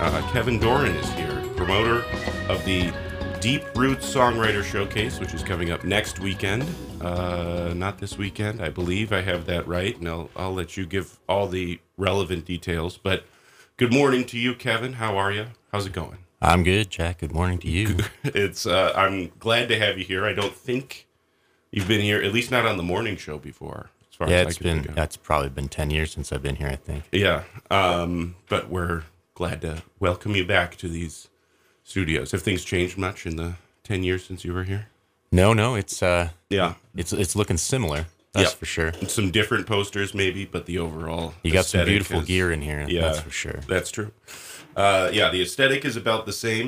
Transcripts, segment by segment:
Kevin Doran is here, promoter of the Deep Roots Songwriter Showcase, which is coming up next weekend. Not this weekend, I believe I have that right, and I'll let you give all the relevant details. But good morning to you, Kevin. How are you? How's it going? I'm good, Jack. Good morning to you. I'm glad to have you here. I don't think you've been here, at least not on the morning show before. As far as It's probably been 10 years since I've been here, I think. Yeah, but we're glad to welcome you back to these studios. Have things changed much in the 10 years since you were here? No, it's looking similar. That's for sure. And some different posters maybe, but the overall you got some beautiful gear in here. Yeah, that's for sure. That's true. The aesthetic is about the same.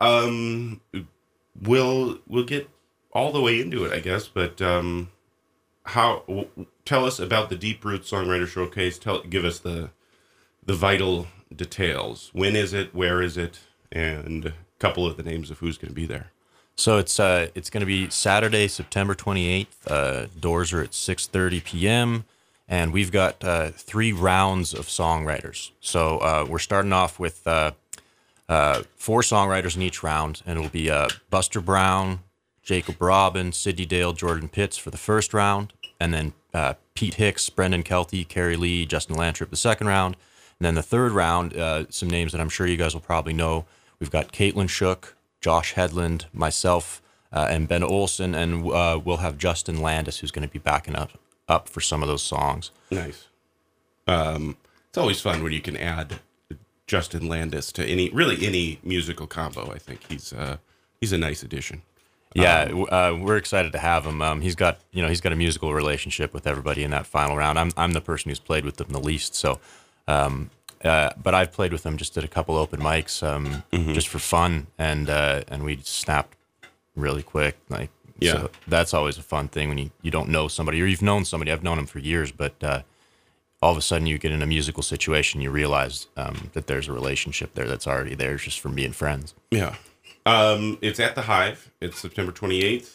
We'll get all the way into it, I guess. But tell us about the Deep Roots Songwriter Showcase. Give us the vital details. When is it? Where is it? And a couple of the names of who's going to be there. So it's going to be Saturday, September 28th. Doors are at 6:30 p.m. And we've got 3 rounds of songwriters. So we're starting off with 4 songwriters in each round, and it'll be Buster Brown, Jacob Robin, Sidney Dale, Jordan Pitts for the first round, and then Pete Hicks, Brendan Kelty, Carrie Lee, Justin Lantrip the second round. And then the third round, some names that I'm sure you guys will probably know. We've got Caitlin Shook, Josh Headland, myself, and Ben Olson, and we'll have Justin Landis, who's going to be backing up for some of those songs. Nice. It's always fun when you can add Justin Landis to any musical combo. I think he's a nice addition. Yeah, we're excited to have him. He's got a musical relationship with everybody in that final round. I'm the person who's played with them the least, so. But I've played with them just at a couple open mics, just for fun, and we snapped really quick. So that's always a fun thing when you don't know somebody, or you've known somebody. I've known them for years, but all of a sudden you get in a musical situation, you realize that there's a relationship there that's already there just from being friends. Yeah. It's at the Hive. It's September 28th.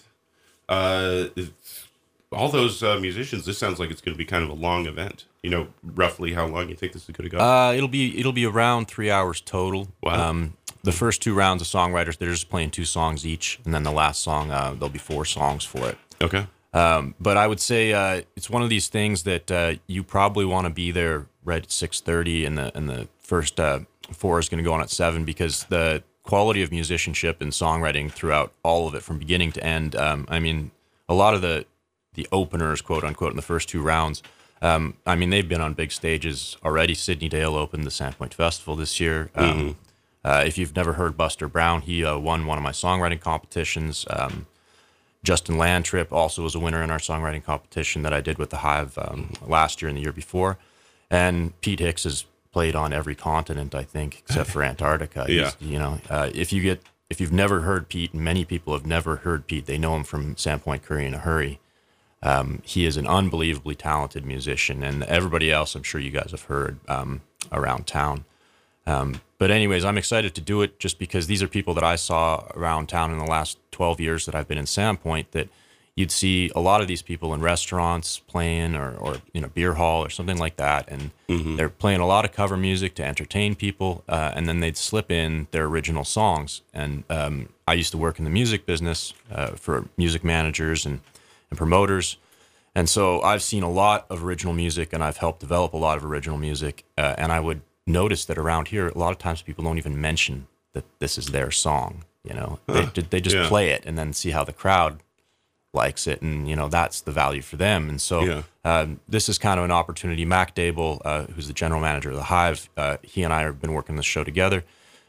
All those musicians, this sounds like it's going to be kind of a long event. You know, roughly how long you think this is going to go? It'll be around 3 hours total. Wow. The first 2 rounds of songwriters, they're just playing 2 songs each, and then the last song, there'll be 4 songs for it. Okay. But I would say it's one of these things that you probably want to be there right at 6:30, and the first 4 is going to go on at 7, because the quality of musicianship and songwriting throughout all of it, from beginning to end. I mean, a lot of the openers, quote unquote, in the first 2 rounds. They've been on big stages already. Sidney Dale opened the Sandpoint Festival this year. If you've never heard Buster Brown, he won one of my songwriting competitions. Justin Lantrip also was a winner in our songwriting competition that I did with the Hive last year and the year before. And Pete Hicks has played on every continent, I think, except for Antarctica. Yeah. If you've never heard Pete, and many people have never heard Pete, they know him from Sandpoint Curry in a Hurry. He is an unbelievably talented musician, and everybody else I'm sure you guys have heard around town. But anyways, I'm excited to do it just because these are people that I saw around town in the last 12 years that I've been in Sandpoint, that you'd see a lot of these people in restaurants playing or in a beer hall or something like that, and they're playing a lot of cover music to entertain people, and then they'd slip in their original songs. And I used to work in the music business for music managers and promoters. And so I've seen a lot of original music, and I've helped develop a lot of original music. And I would notice that around here, a lot of times people don't even mention that this is their song. They just play it and then see how the crowd likes it. And, that's the value for them. And so this is kind of an opportunity. Mac Dable, who's the general manager of the Hive, he and I have been working this show together.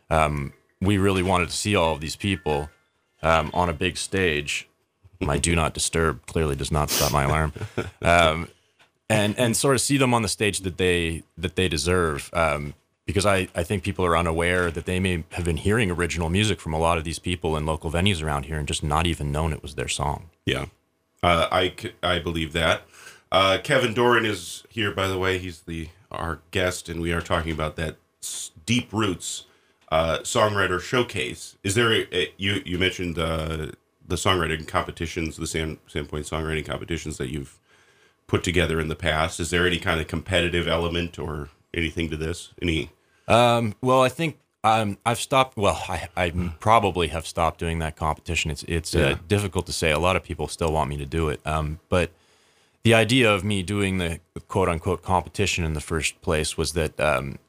We really wanted to see all of these people on a big stage. My do not disturb clearly does not stop my alarm, and sort of see them on the stage that they deserve, because I think people are unaware that they may have been hearing original music from a lot of these people in local venues around here and just not even known it was their song. Yeah, I believe that. Kevin Doran is here, by the way. He's our guest, and we are talking about that Deep Roots Songwriter Showcase. Is there you mentioned the songwriting competitions, the Sandpoint songwriting competitions that you've put together in the past? Is there any kind of competitive element or anything to this? Well, I think I've stopped. Well, I probably have stopped doing that competition. It's difficult to say. A lot of people still want me to do it. But the idea of me doing the quote unquote competition in the first place was that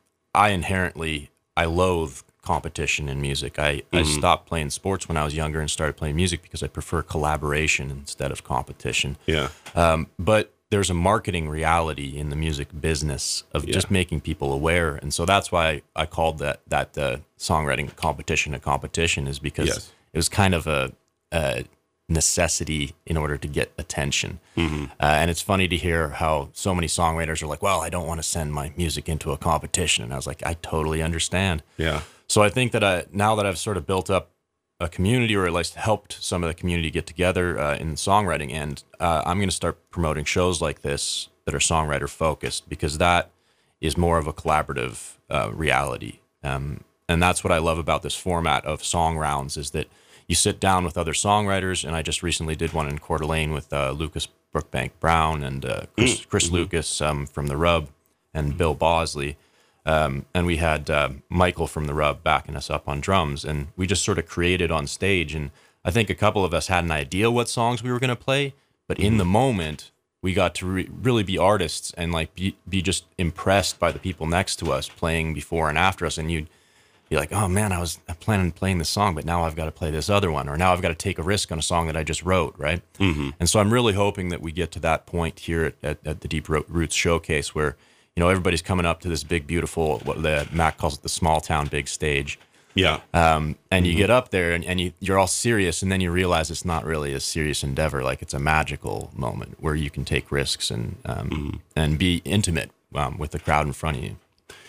I loathe competition in music. I stopped playing sports when I was younger and started playing music because I prefer collaboration instead of competition. Yeah. But there's a marketing reality in the music business of just making people aware. And so that's why I called that songwriting competition a competition, is because it was kind of a necessity in order to get attention. And it's funny to hear how so many songwriters are like, well, I don't want to send my music into a competition. And I was like, I totally understand. Yeah. So I think that now that I've sort of built up a community, or at least helped some of the community get together in the songwriting end, I'm going to start promoting shows like this that are songwriter focused, because that is more of a collaborative reality. And that's what I love about this format of song rounds, is that you sit down with other songwriters. And I just recently did one in Coeur d'Alene with Lucas Brookbank Brown and Chris Lucas from The Rub, and Bill Bosley. And we had Michael from The Rub backing us up on drums, and we just sort of created on stage. And I think a couple of us had an idea what songs we were going to play, but in the moment, we got to really be artists and like be just impressed by the people next to us playing before and after us. And you'd be like, oh man, I was planning on playing this song, but now I've got to play this other one, or now I've got to take a risk on a song that I just wrote, right? And so I'm really hoping that we get to that point here at the Deep Roots Showcase, where everybody's coming up to this big, beautiful, what the Mac calls it, the small town big stage. Yeah. And you get up there and you're all serious, and then you realize it's not really a serious endeavor. Like, it's a magical moment where you can take risks and be intimate with the crowd in front of you.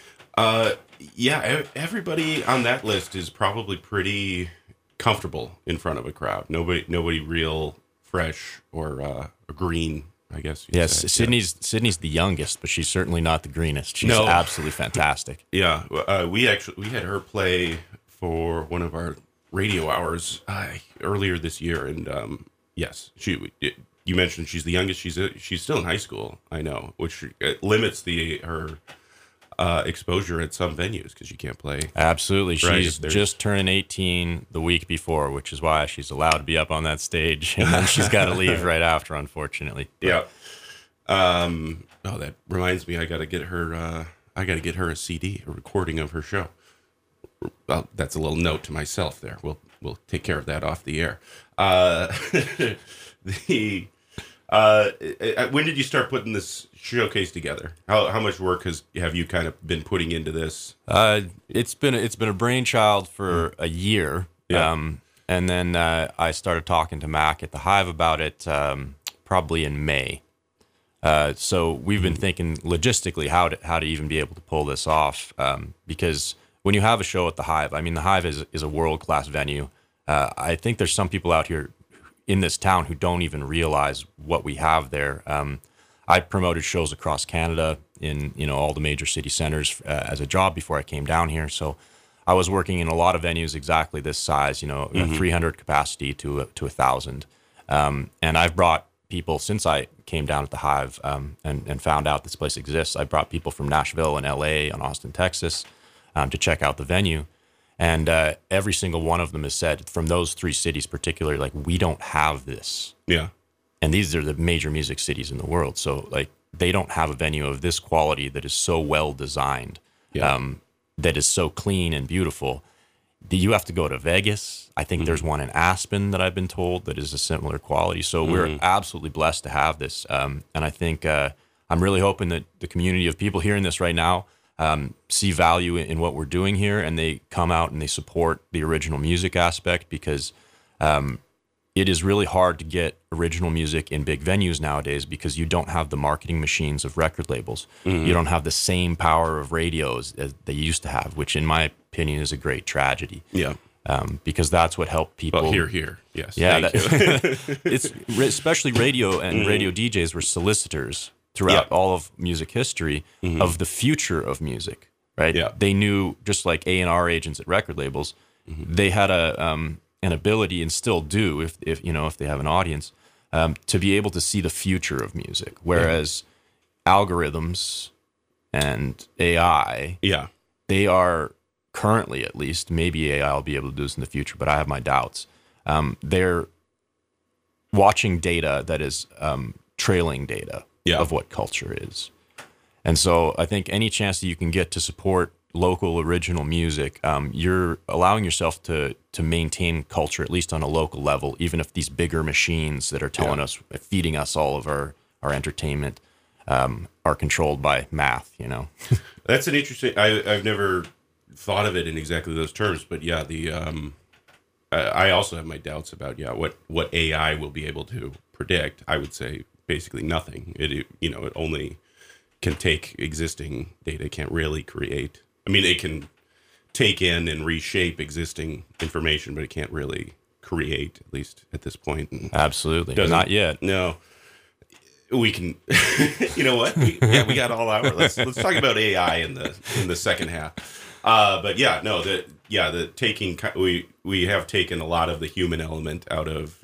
Everybody on that list is probably pretty comfortable in front of a crowd. Nobody real fresh or green, I guess. Yes, Sydney's the youngest, but she's certainly not the greenest. She's absolutely fantastic. Yeah, we had her play for one of our radio hours earlier this year, and yes, you mentioned she's the youngest. She's still in high school, I know, which limits her exposure at some venues because you can't play. Absolutely, she's just turning 18 the week before, which is why she's allowed to be up on that stage, and then she's got to leave right after, unfortunately. Yeah. That reminds me, I got to get her a CD, a recording of her show. Well, that's a little note to myself there. We'll take care of that off the air. When did you start putting this showcase together? How much work have you kind of been putting into this? It's been a brainchild for a year. Yeah. And then I started talking to Mac at the Hive about it probably in May. So we've been thinking logistically how to even be able to pull this off, because when you have a show at the Hive, I mean, the Hive is a world-class venue. I think there's some people out here in this town who don't even realize what we have there. I promoted shows across Canada in all the major city centers as a job before I came down here. So I was working in a lot of venues exactly this size, 300 capacity to 1,000. And I've brought people since I came down at the Hive and found out this place exists. I brought people from Nashville and LA and Austin, Texas to check out the venue. And every single one of them has said, from those three cities particularly, like, we don't have this. Yeah. And these are the major music cities in the world. So, like, they don't have a venue of this quality that is so well designed, that is so clean and beautiful. You have to go to Vegas. I think there's one in Aspen that I've been told that is a similar quality. So we're absolutely blessed to have this. And I think I'm really hoping that the community of people hearing this right now see value in what we're doing here, and they come out and they support the original music aspect, because it is really hard to get original music in big venues nowadays because you don't have the marketing machines of record labels. You don't have the same power of radios as they used to have, which in my opinion is a great tragedy. Yeah. Because that's what helped people. Well, here. Yes. Yeah. It's especially radio and radio DJs were solicitors throughout all of music history of the future of music, right? Yeah. They knew, just like A&R agents at record labels, they had an ability, and still do, if they have an audience, to be able to see the future of music. Whereas algorithms and AI, they are currently, at least. Maybe AI will be able to do this in the future, but I have my doubts. They're watching data that is trailing data of what culture is. And so I think any chance that you can get to support local original music, you're allowing yourself to maintain culture, at least on a local level, even if these bigger machines that are telling us, feeding us all of our entertainment, are controlled by math, you know? That's an interesting, I've never thought of it in exactly those terms, but yeah, I also have my doubts about, what AI will be able to predict. I would say basically nothing. It only can take existing data, can't really create. I mean, it can take in and reshape existing information, but it can't really create, at least at this point. And absolutely. Not yet. No. We can, you know what? We got all hour. Let's talk about AI in the second half. But yeah, no, the taking, we have taken a lot of the human element out of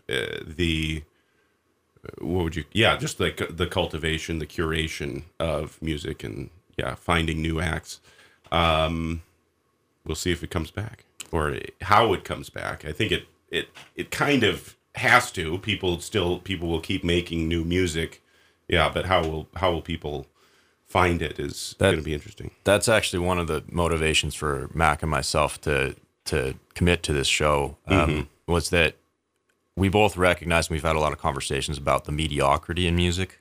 just like the cultivation, the curation of music, and finding new acts. We'll see if it comes back or how it comes back. I think it kind of has to. People will keep making new music. Yeah, but how will people find it is going to be interesting. That's actually one of the motivations for Mac and myself to commit to this show, was that we both recognize, and we've had a lot of conversations about the mediocrity in music.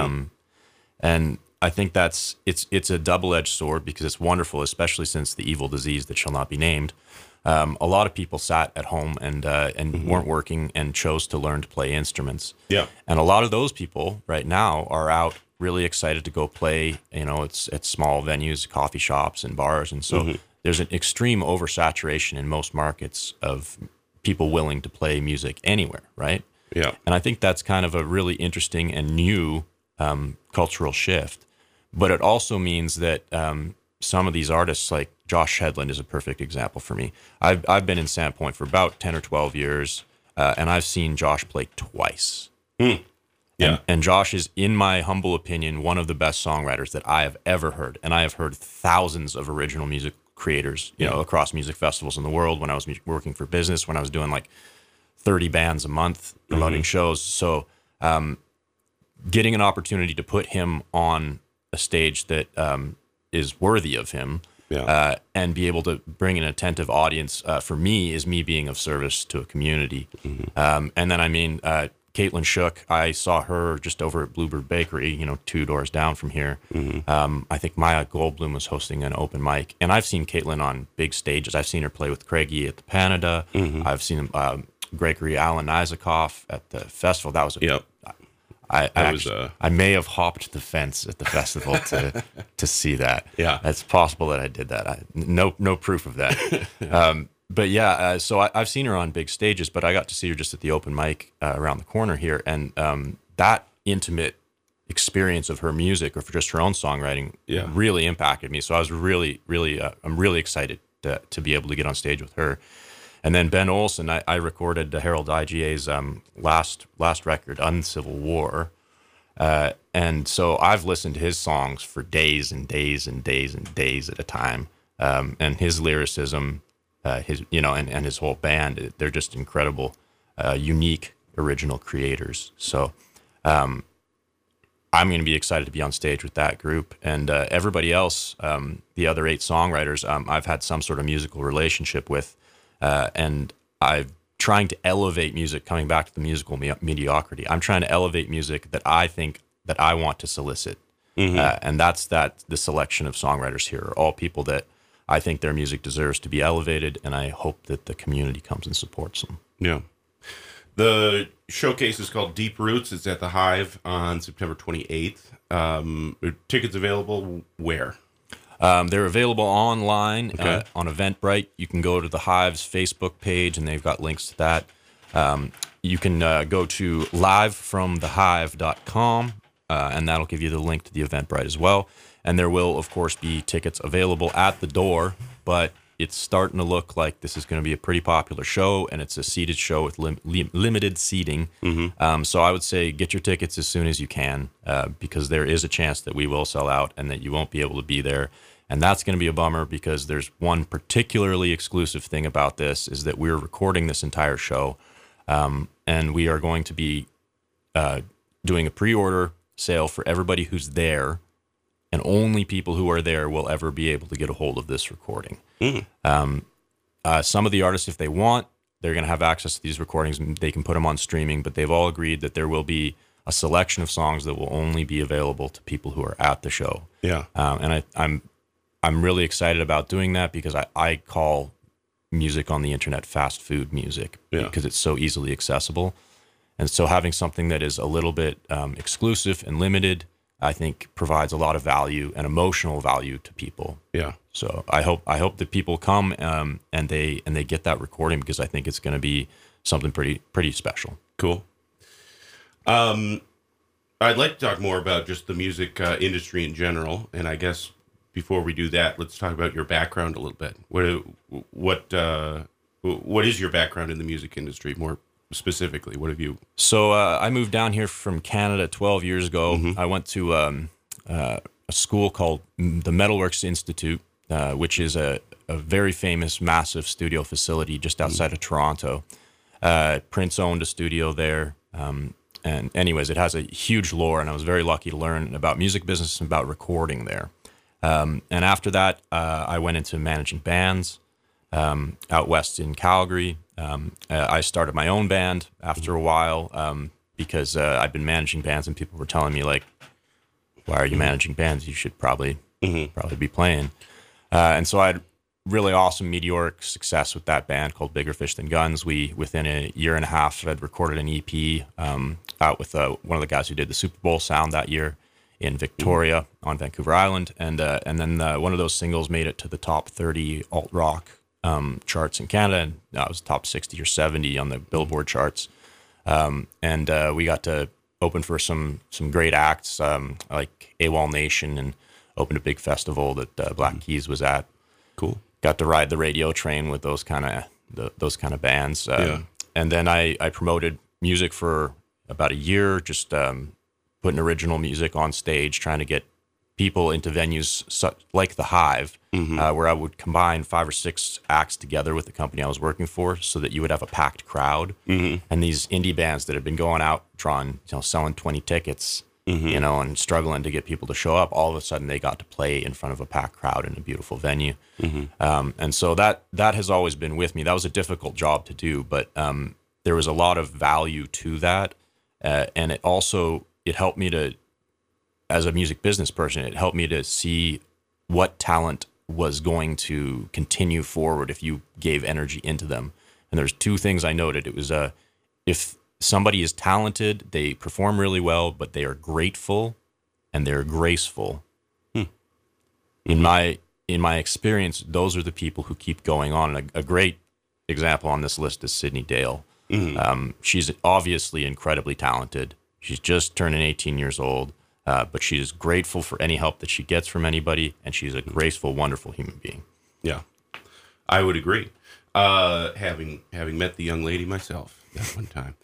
And I think it's a double-edged sword, because it's wonderful, especially since the evil disease that shall not be named. A lot of people sat at home and weren't working and chose to learn to play instruments. Yeah. And a lot of those people right now are out really excited to go play, it's at small venues, coffee shops and bars. And so there's an extreme oversaturation in most markets of people willing to play music anywhere, right? Yeah. And I think that's kind of a really interesting and new cultural shift. But it also means that some of these artists, like Josh Hedlund is a perfect example for me. I've been in Sandpoint for about 10 or 12 years, and I've seen Josh play twice. Yeah. And Josh is, in my humble opinion, one of the best songwriters that I have ever heard. And I have heard thousands of original music creators, across music festivals in the world, when I was working for business, when I was doing like 30 bands a month promoting shows. So getting an opportunity to put him on a stage that is worthy of him, and be able to bring an attentive audience, for me, is me being of service to a community. And then, Caitlin Shook, I saw her just over at Bluebird Bakery, 2 doors down from here. I think Maya Goldblum was hosting an open mic, and I've seen Caitlin on big stages. I've seen her play with Craigie at the Canada. I've seen Gregory Alan Isaacoff at the festival. That was I may have hopped the fence at the festival to see that. Yeah, it's possible that I did that. No proof of that. But yeah, so I've seen her on big stages, but I got to see her just at the open mic around the corner here, and that intimate experience of her music, or for just her own songwriting, really impacted me. So I was really, I'm really excited to be able to get on stage with her. And then Ben Olson, I recorded Harold IGA's last record, Uncivil War. And so I've listened to his songs for days and days and days and days at a time. And his lyricism, and his whole band, they're just incredible, unique, original creators. So I'm going to be excited to be on stage with that group. And everybody else, the other 8 songwriters, I've had some sort of musical relationship with. And I'm trying to elevate music, coming back to the musical mediocrity. I'm trying to elevate music that I think that I want to solicit. And that's the selection of songwriters here are all people that I think their music deserves to be elevated, and I hope that the community comes and supports them. Yeah. The showcase is called Deep Roots. It's at the Hive on September 28th. Tickets available where? They're available online on Eventbrite. You can go to the Hive's Facebook page, and they've got links to that. You can go to livefromthehive.com, and that'll give you the link to the Eventbrite as well. And there will, of course, be tickets available at the door, but it's starting to look like this is going to be a pretty popular show, and it's a seated show with limited seating. So I would say get your tickets as soon as you can, because there is a chance that we will sell out and that you won't be able to be there. And that's going to be a bummer because there's one particularly exclusive thing about this is that we're recording this entire show, and we are going to be doing a pre-order sale for everybody who's there, and only people who are there will ever be able to get a hold of this recording. Some of the artists, if they want, they're going to have access to these recordings and they can put them on streaming, but they've all agreed that there will be a selection of songs that will only be available to people who are at the show. Yeah. And I'm really excited about doing that because I call music on the internet fast food music because it's so easily accessible. And so having something that is a little bit exclusive and limited, I think provides a lot of value and emotional value to people. Yeah. So I hope that people come and they get that recording because I think it's going to be something pretty special. Cool. I'd like to talk more about just the music industry in general, and I guess before we do that, let's talk about your background a little bit. What is your background in the music industry more specifically? What have you? So I moved down here from Canada 12 years ago. I went to a school called the Metalworks Institute, which is a very famous, massive studio facility just outside of Toronto. Prince owned a studio there. And anyways, it has a huge lore, and I was very lucky to learn about music business and about recording there. And after that, I went into managing bands out west in Calgary. I started my own band after a while because I'd been managing bands, and people were telling me, like, why are you managing bands? You should probably be playing. And so I had really awesome meteoric success with that band called Bigger Fish Than Guns. We, within a year and a half, had recorded an EP out with one of the guys who did the Super Bowl sound that year in Victoria on Vancouver Island. And then one of those singles made it to the top 30 alt-rock charts in Canada. And it was top 60 or 70 on the Billboard charts. And we got to open for some great acts like AWOL Nation, and opened a big festival that Black Keys was at. Cool. Got to ride the radio train with those kind of bands. And then I promoted music for about a year, just putting original music on stage, trying to get people into venues like the Hive, where I would combine 5 or 6 acts together with the company I was working for, so that you would have a packed crowd. And these indie bands that had been going out, selling 20 tickets, and struggling to get people to show up, all of a sudden they got to play in front of a packed crowd in a beautiful venue. And so that has always been with me. That was a difficult job to do, but there was a lot of value to that. And it helped me to, as a music business person, it helped me to see what talent was going to continue forward if you gave energy into them. And there's 2 things I noted. It was if somebody is talented, they perform really well, but they are grateful and they're graceful. In my experience, those are the people who keep going on. And a great example on this list is Sydney Dale. She's obviously incredibly talented. She's just turning 18 years old, but she is grateful for any help that she gets from anybody, and she's a graceful, wonderful human being. Yeah, I would agree. Having met the young lady myself that one time.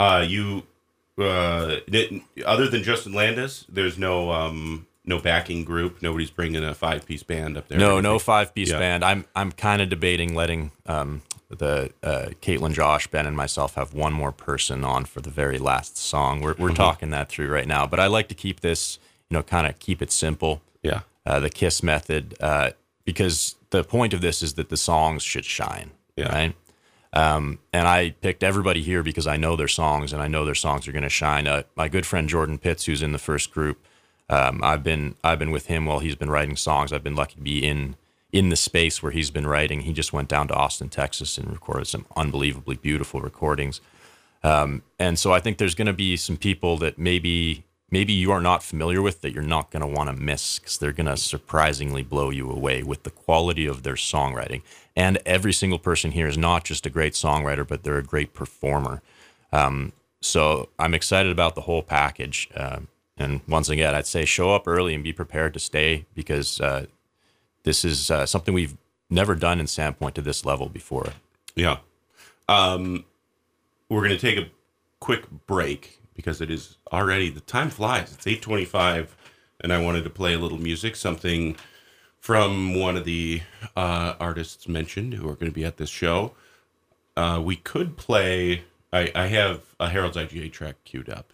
Other than Justin Landis, there's no backing group. Nobody's bringing a 5-piece band up there. No 5-piece band. I'm kind of debating letting the Caitlin, Josh, Ben, and myself have one more person on for the very last song. We're talking that through right now, but I like to keep this, kind of keep it simple. Yeah. The KISS method, because the point of this is that the songs should shine. Yeah. Right. And I picked everybody here because I know their songs, and I know their songs are going to shine. My good friend Jordan Pitts, who's in the first group, I've been with him while he's been writing songs. I've been lucky to be in the space where he's been writing. He just went down to Austin, Texas, and recorded some unbelievably beautiful recordings. And so I think there's going to be some people that maybe you are not familiar with that you're not going to want to miss, because they're going to surprisingly blow you away with the quality of their songwriting. And every single person here is not just a great songwriter, but they're a great performer. So I'm excited about the whole package. And once again, I'd say show up early and be prepared to stay, because this is something we've never done in Sandpoint to this level before. Yeah. We're going to take a quick break because it is already, the time flies. It's 8:25, and I wanted to play a little music, something from one of the artists mentioned who are going to be at this show. We could play. I have a Harold's IGA track queued up.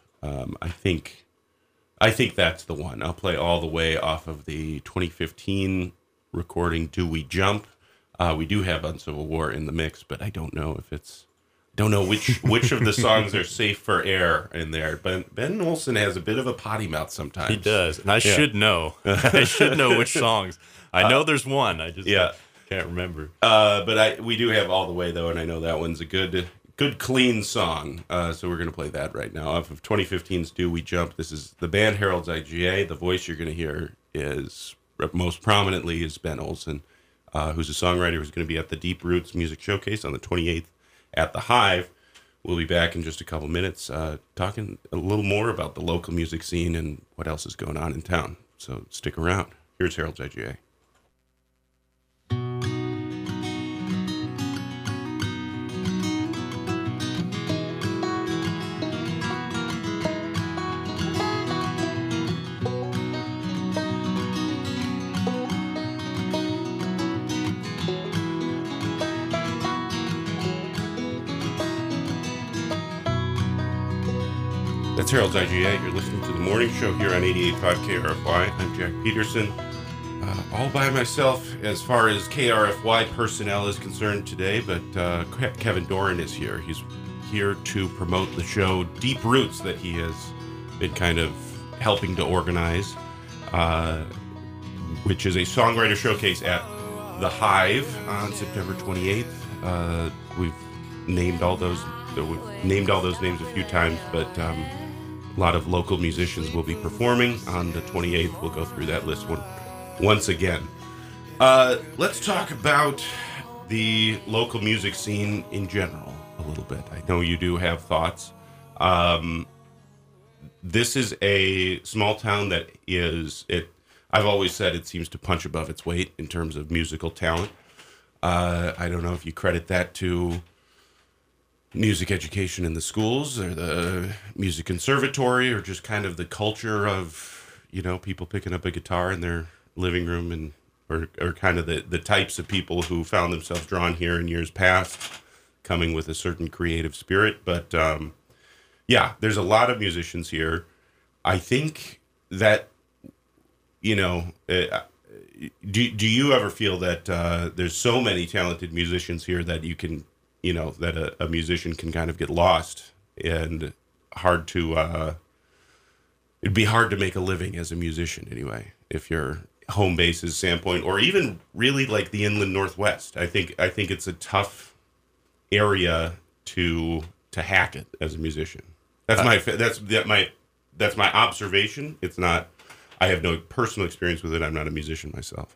I think that's the one. I'll play all the way off of the 2015 recording, Do We Jump? We do have Uncivil War in the mix, but I don't know if it's... Don't know which of the songs are safe for air in there. But Ben Olson has a bit of a potty mouth sometimes. He does, and I should know. I should know which songs. I know there's one. I just can't remember. But we do have All the Way, though, and I know that one's a good clean song. So we're going to play that right now. Off of 2015's Do We Jump? This is the band Harold's IGA. The voice you're going to hear is most prominently is Ben Olson, who's a songwriter who's going to be at the Deep Roots Music Showcase on the 28th at the Hive. We'll be back in just a couple minutes talking a little more about the local music scene and what else is going on in town. So stick around. Here's Harold's IGA. That's Harold's IGA. You're listening to the morning show here on 88.5 KRFY. I'm Jack Peterson, all by myself as far as KRFY personnel is concerned today, but Kevin Doran is here. He's here to promote the show Deep Roots that he has been kind of helping to organize, which is a songwriter showcase at the Hive on September 28th. We've named all those names a few times, but a lot of local musicians will be performing on the 28th. We'll go through that list once again. Let's talk about the local music scene in general a little bit. I know you do have thoughts. This is a small town that I've always said it seems to punch above its weight in terms of musical talent. I don't know if you credit that to music education in the schools or the music conservatory or just kind of the culture of, people picking up a guitar in their living room and or kind of the types of people who found themselves drawn here in years past, coming with a certain creative spirit. But there's a lot of musicians here. I think that, do you ever feel that there's so many talented musicians here that you can, that a musician can kind of get lost and it'd be hard to make a living as a musician anyway, if your home base is Sandpoint or even really like the Inland Northwest. I think it's a tough area to hack it as a musician. That's my observation. It's not, I have no personal experience with it. I'm not a musician myself.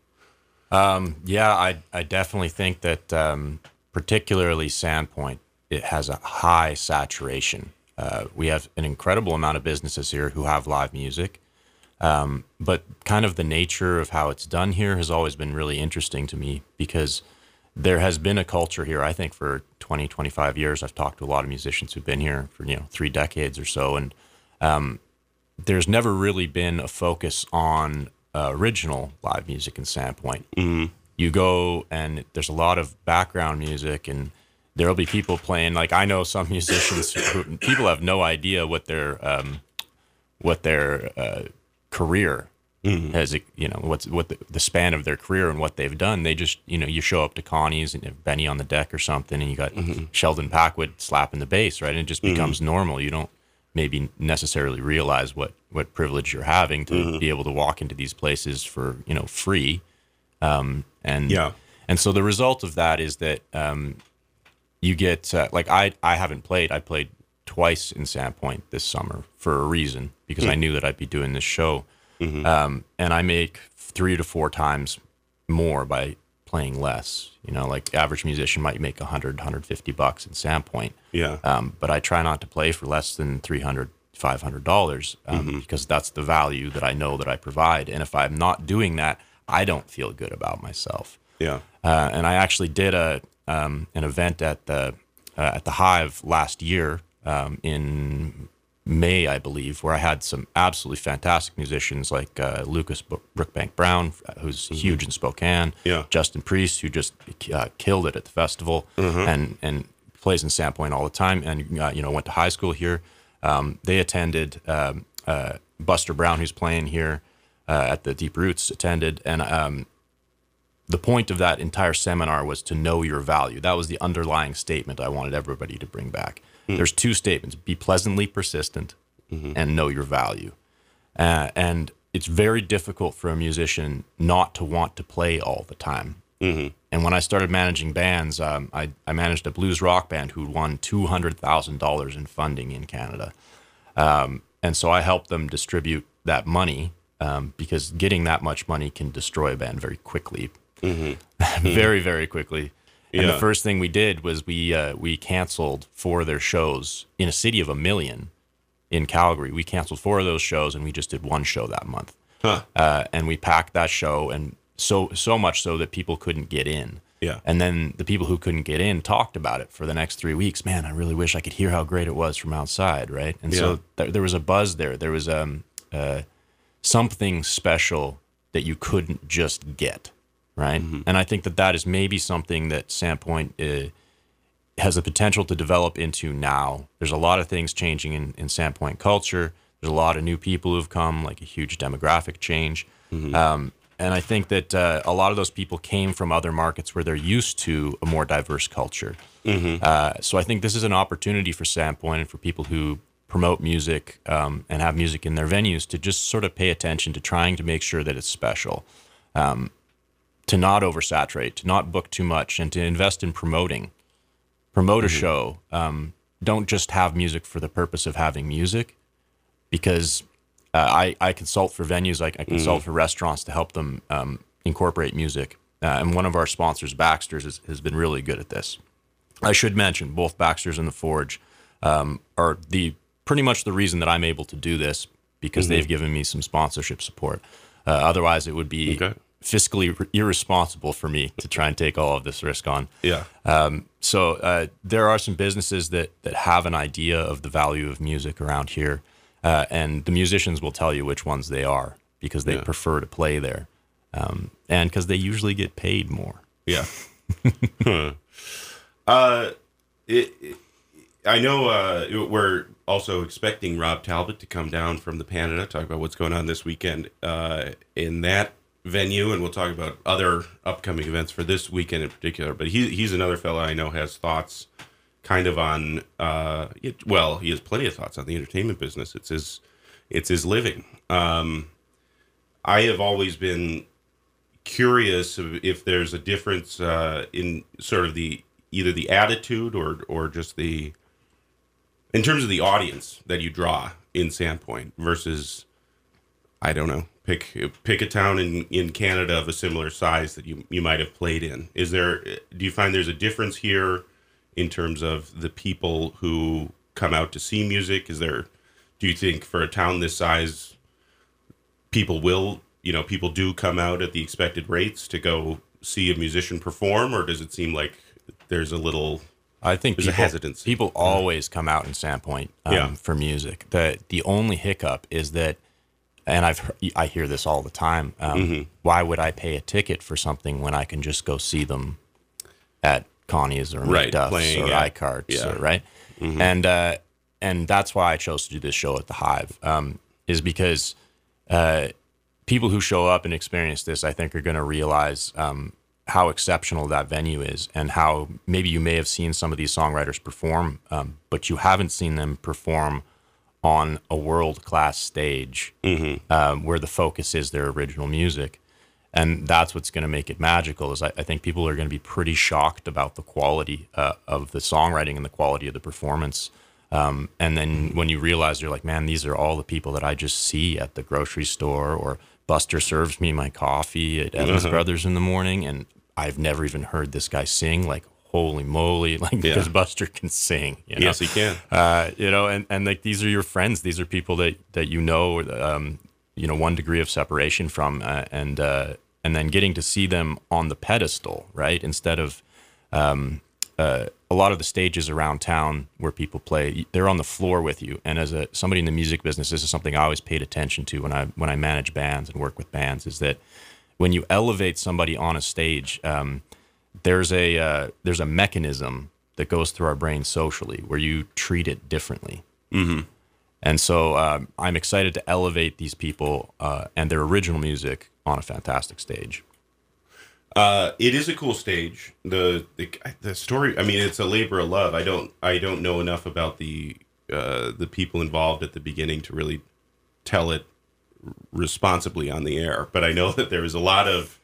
I definitely think that particularly Sandpoint, it has a high saturation. We have an incredible amount of businesses here who have live music, but kind of the nature of how it's done here has always been really interesting to me because there has been a culture here, I think, for 20, 25 years. I've talked to a lot of musicians who've been here for, 3 decades or so, and there's never really been a focus on original live music in Sandpoint. Mm-hmm. You go and there's a lot of background music and there'll be people playing. Like I know some musicians who people have no idea what their career has, what the span of their career and what they've done. They just, you show up to Connie's and you have Benny on the deck or something and you got Sheldon Packwood slapping the bass, right? And it just becomes normal. You don't maybe necessarily realize what privilege you're having to be able to walk into these places for, free. And so the result of that is that you get I haven't played. I played twice in Sandpoint this summer for a reason because I knew that I'd be doing this show, and I make 3 to 4 times more by playing less. Average musician might make $100, $150 in Sandpoint. But I try not to play for less than $300, $500 because that's the value that I know that I provide. And if I'm not doing that, I don't feel good about myself. And I actually did an event at the Hive last year in May, I believe, where I had some absolutely fantastic musicians like Lucas Brookbank Brown, who's huge in Spokane, Yeah. Justin Priest, who just killed it at the festival and plays in Sandpoint all the time, and went to high school here. They attended. Buster Brown, who's playing here at the Deep Roots, attended, and the point of that entire seminar was to know your value. That was the underlying statement I wanted everybody to bring back. There's two statements: be pleasantly persistent and know your value. And it's very difficult for a musician not to want to play all the time. And when I started managing bands, I managed a blues rock band who won $200,000 in funding in Canada. And so I helped them distribute that money because getting that much money can destroy a band very quickly. Very, very quickly. And the first thing we did was we canceled 4 of their shows in a city of 1 million in Calgary. We canceled 4 of those shows, and we just did 1 show that month. And we packed that show, and so much so that people couldn't get in. Yeah. And then the people who couldn't get in talked about it for the next 3 weeks. Man, I really wish I could hear how great it was from outside, right? And so there was a buzz there. There was something special that you couldn't just get. Right. And I think that is maybe something that Sandpoint has the potential to develop into now. There's a lot of things changing in Sandpoint culture. There's a lot of new people who've come, like a huge demographic change. And I think that a lot of those people came from other markets where they're used to a more diverse culture. So I think this is an opportunity for Sandpoint and for people who promote music and have music in their venues to just sort of pay attention to trying to make sure that it's special. To not oversaturate, to not book too much, and to invest in promoting. Promote a show. Don't just have music for the purpose of having music, because I consult for venues, I consult for restaurants to help them incorporate music. And one of our sponsors, Baxter's, has been really good at this. I should mention both Baxter's and The Forge are pretty much the reason that I'm able to do this, because they've given me some sponsorship support. Otherwise, it would be fiscally irresponsible for me to try and take all of this risk on. So there are some businesses that have an idea of the value of music around here, and the musicians will tell you which ones they are, because they prefer to play there, and because they usually get paid more. I know we're also expecting Rob Talbot to come down from the Canada, talk about what's going on this weekend in that venue, and we'll talk about other upcoming events for this weekend in particular. But he's another fellow I know has thoughts kind of on he has plenty of thoughts on the entertainment business. It's his living. I have always been curious if there's a difference in sort of either the attitude or just in terms of the audience that you draw in Sandpoint versus, I don't know, pick a town in Canada of a similar size that you might have played in. Do you find there's a difference here in terms of the people who come out to see music? Do you think for a town this size, people do come out at the expected rates to go see a musician perform, or does it seem like there's a little... I think there's a hesitancy. People always come out in Sandpoint for music. The only hiccup is that, and I hear this all the time, why would I pay a ticket for something when I can just go see them at Connie's or McDuff's or iCarts, right? And that's why I chose to do this show at the Hive, is because people who show up and experience this, I think, are going to realize how exceptional that venue is, and how maybe you may have seen some of these songwriters perform, but you haven't seen them perform on a world-class stage where the focus is their original music. And that's what's going to make it magical, is I think people are going to be pretty shocked about the quality of the songwriting and the quality of the performance. And then when you realize, you're like, man, these are all the people that I just see at the grocery store, or Buster serves me my coffee at Evans Brothers in the morning, and I've never even heard this guy sing. Like, holy moly, because Buster can sing. Yes, he can. And like, these are your friends. These are people that you know, one degree of separation from, and then getting to see them on the pedestal, right? Instead of a a lot of the stages around town where people play, they're on the floor with you. And as somebody in the music business, this is something I always paid attention to when I manage bands and work with bands, is that when you elevate somebody on a stage, there's a mechanism that goes through our brain socially where you treat it differently. Mm-hmm. And so I'm excited to elevate these people and their original music on a fantastic stage. It is a cool stage. The story. I mean, it's a labor of love. I don't know enough about the people involved at the beginning to really tell it responsibly on the air. But I know that there was a lot of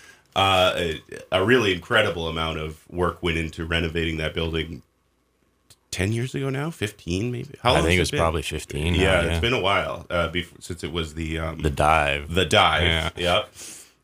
a really incredible amount of work went into renovating that building 10 years ago now, 15 maybe. How long I think it was been? probably 15. Yeah, it's been a while since it was the Dive. The Dive. Yeah. Yep.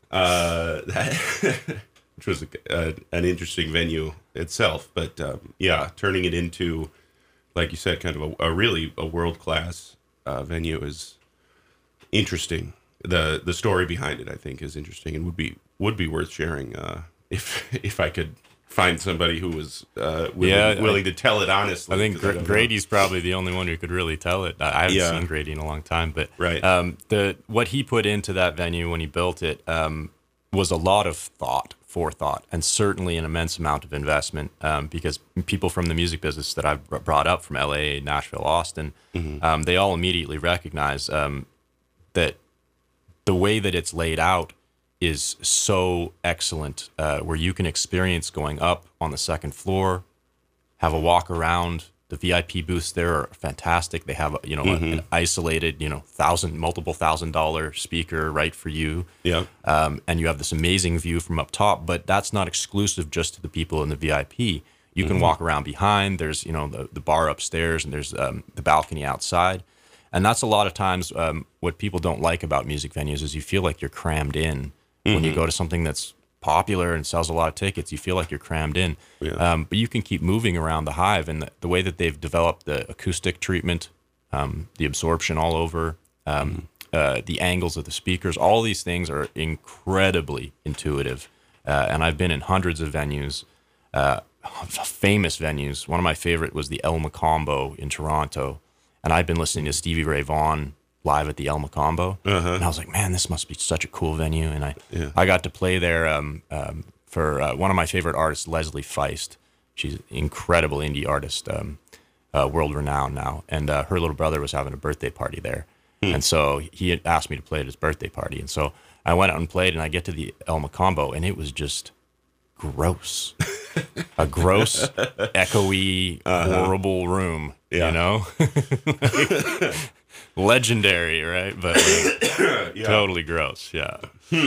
Which was an interesting venue itself, but yeah, turning it into, like you said, kind of a really world-class venue is interesting. The story behind it, I think, is interesting and would be worth sharing if I could find somebody who was willing to tell it honestly. I think Grady's probably the only one who could really tell it. I haven't seen Grady in a long time, but right. What he put into that venue when he built it was a lot of forethought, and certainly an immense amount of investment, because people from the music business that I've brought up from LA, Nashville, Austin, mm-hmm. They all immediately recognize that the way that it's laid out is so excellent, where you can experience going up on the second floor, have a walk around. The VIP booths there are fantastic. They have, mm-hmm. an isolated, multiple $1,000 speaker right for you. Yeah. And you have this amazing view from up top, but that's not exclusive just to the people in the VIP. You can mm-hmm. walk around behind. There's, the bar upstairs, and there's the balcony outside. And that's a lot of times what people don't like about music venues is you feel like you're crammed in. Mm-hmm. When you go to something that's popular and sells a lot of tickets, you feel like you're crammed in. Yeah. But you can keep moving around the Hive, and the way that they've developed the acoustic treatment, the absorption all over, the angles of the speakers, all these things are incredibly intuitive. And I've been in hundreds of venues, famous venues. One of my favorite was the El Macombo in Toronto, and I'd been listening to Stevie Ray Vaughan live at the El Macombo, and I was like, man, this must be such a cool venue. And I got to play there for one of my favorite artists, Leslie Feist. She's an incredible indie artist, world renowned now, and her little brother was having a birthday party there, and so he had asked me to play at his birthday party, and so I went out and played, and I get to the El Macombo, and it was just gross. A gross, echoey, horrible room, legendary, right? But totally gross. Yeah.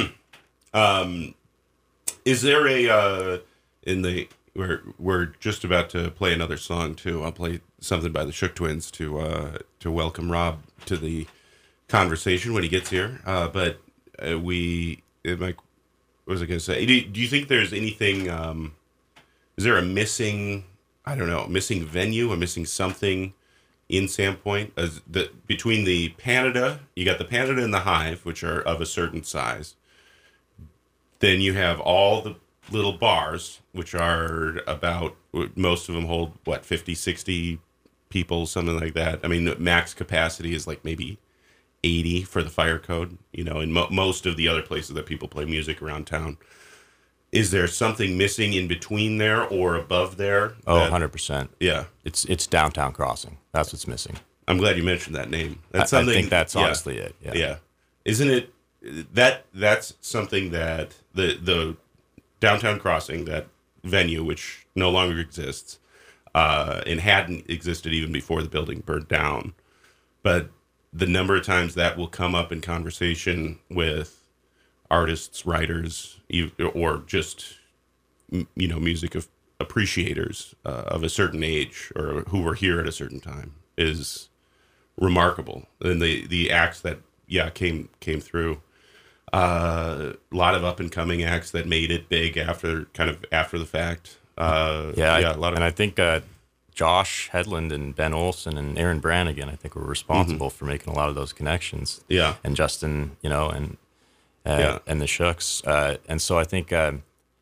Is there a we're just about to play another song too. I'll play something by the Shook Twins to welcome Rob to the conversation when he gets here. But what was I going to say? Do you think there's anything? Is there a missing venue, a missing something in Sandpoint? Between the Panada, you got the Panada and the Hive, which are of a certain size. Then you have all the little bars, which are about, most of them hold, 50, 60 people, something like that. I mean, the max capacity is like maybe 80 for the fire code, in most of the other places that people play music around town. Is there something missing in between there or above there? Oh, 100%. Yeah. It's Downtown Crossing. That's what's missing. I'm glad you mentioned that name. That's something. I think that's honestly it. Yeah. Yeah. Isn't it that's something that the Downtown Crossing, that venue, which no longer exists, and hadn't existed even before the building burned down, but the number of times that will come up in conversation with artists, writers, or just music appreciators of a certain age or who were here at a certain time is remarkable. And the acts that came through, a lot of up and coming acts that made it big after the fact. A lot of, and I think Josh Hedlund and Ben Olson and Aaron Brannigan, I think, were responsible for making a lot of those connections. Yeah, and Justin, and the Shooks, and so I think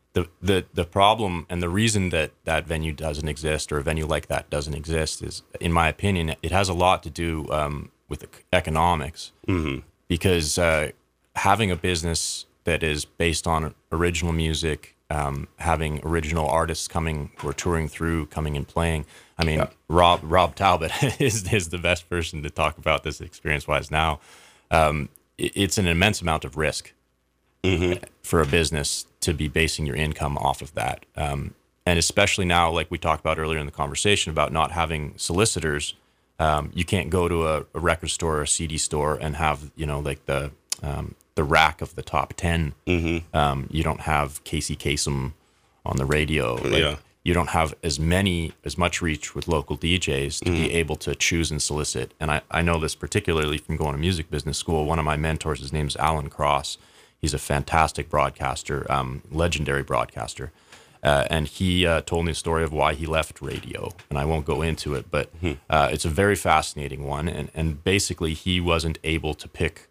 The problem and the reason that that venue doesn't exist, or a venue like that doesn't exist, is, in my opinion, it has a lot to do with economics. Mm-hmm. Because having a business that is based on original music, having original artists coming who are touring through, coming and playing. I mean, Rob Talbot is the best person to talk about this experience-wise now. It's an immense amount of risk for a business to be basing your income off of that. And especially now, like we talked about earlier in the conversation about not having solicitors, you can't go to a record store or a CD store and have, like the rack of the top 10. Mm-hmm. You don't have Casey Kasem on the radio. You don't have as much reach with local DJs to be able to choose and solicit. And I know this particularly from going to music business school. One of my mentors, his name is Alan Cross. He's a fantastic broadcaster, legendary broadcaster. And he told me the story of why he left radio. And I won't go into it, but it's a very fascinating one. And basically, he wasn't able to pick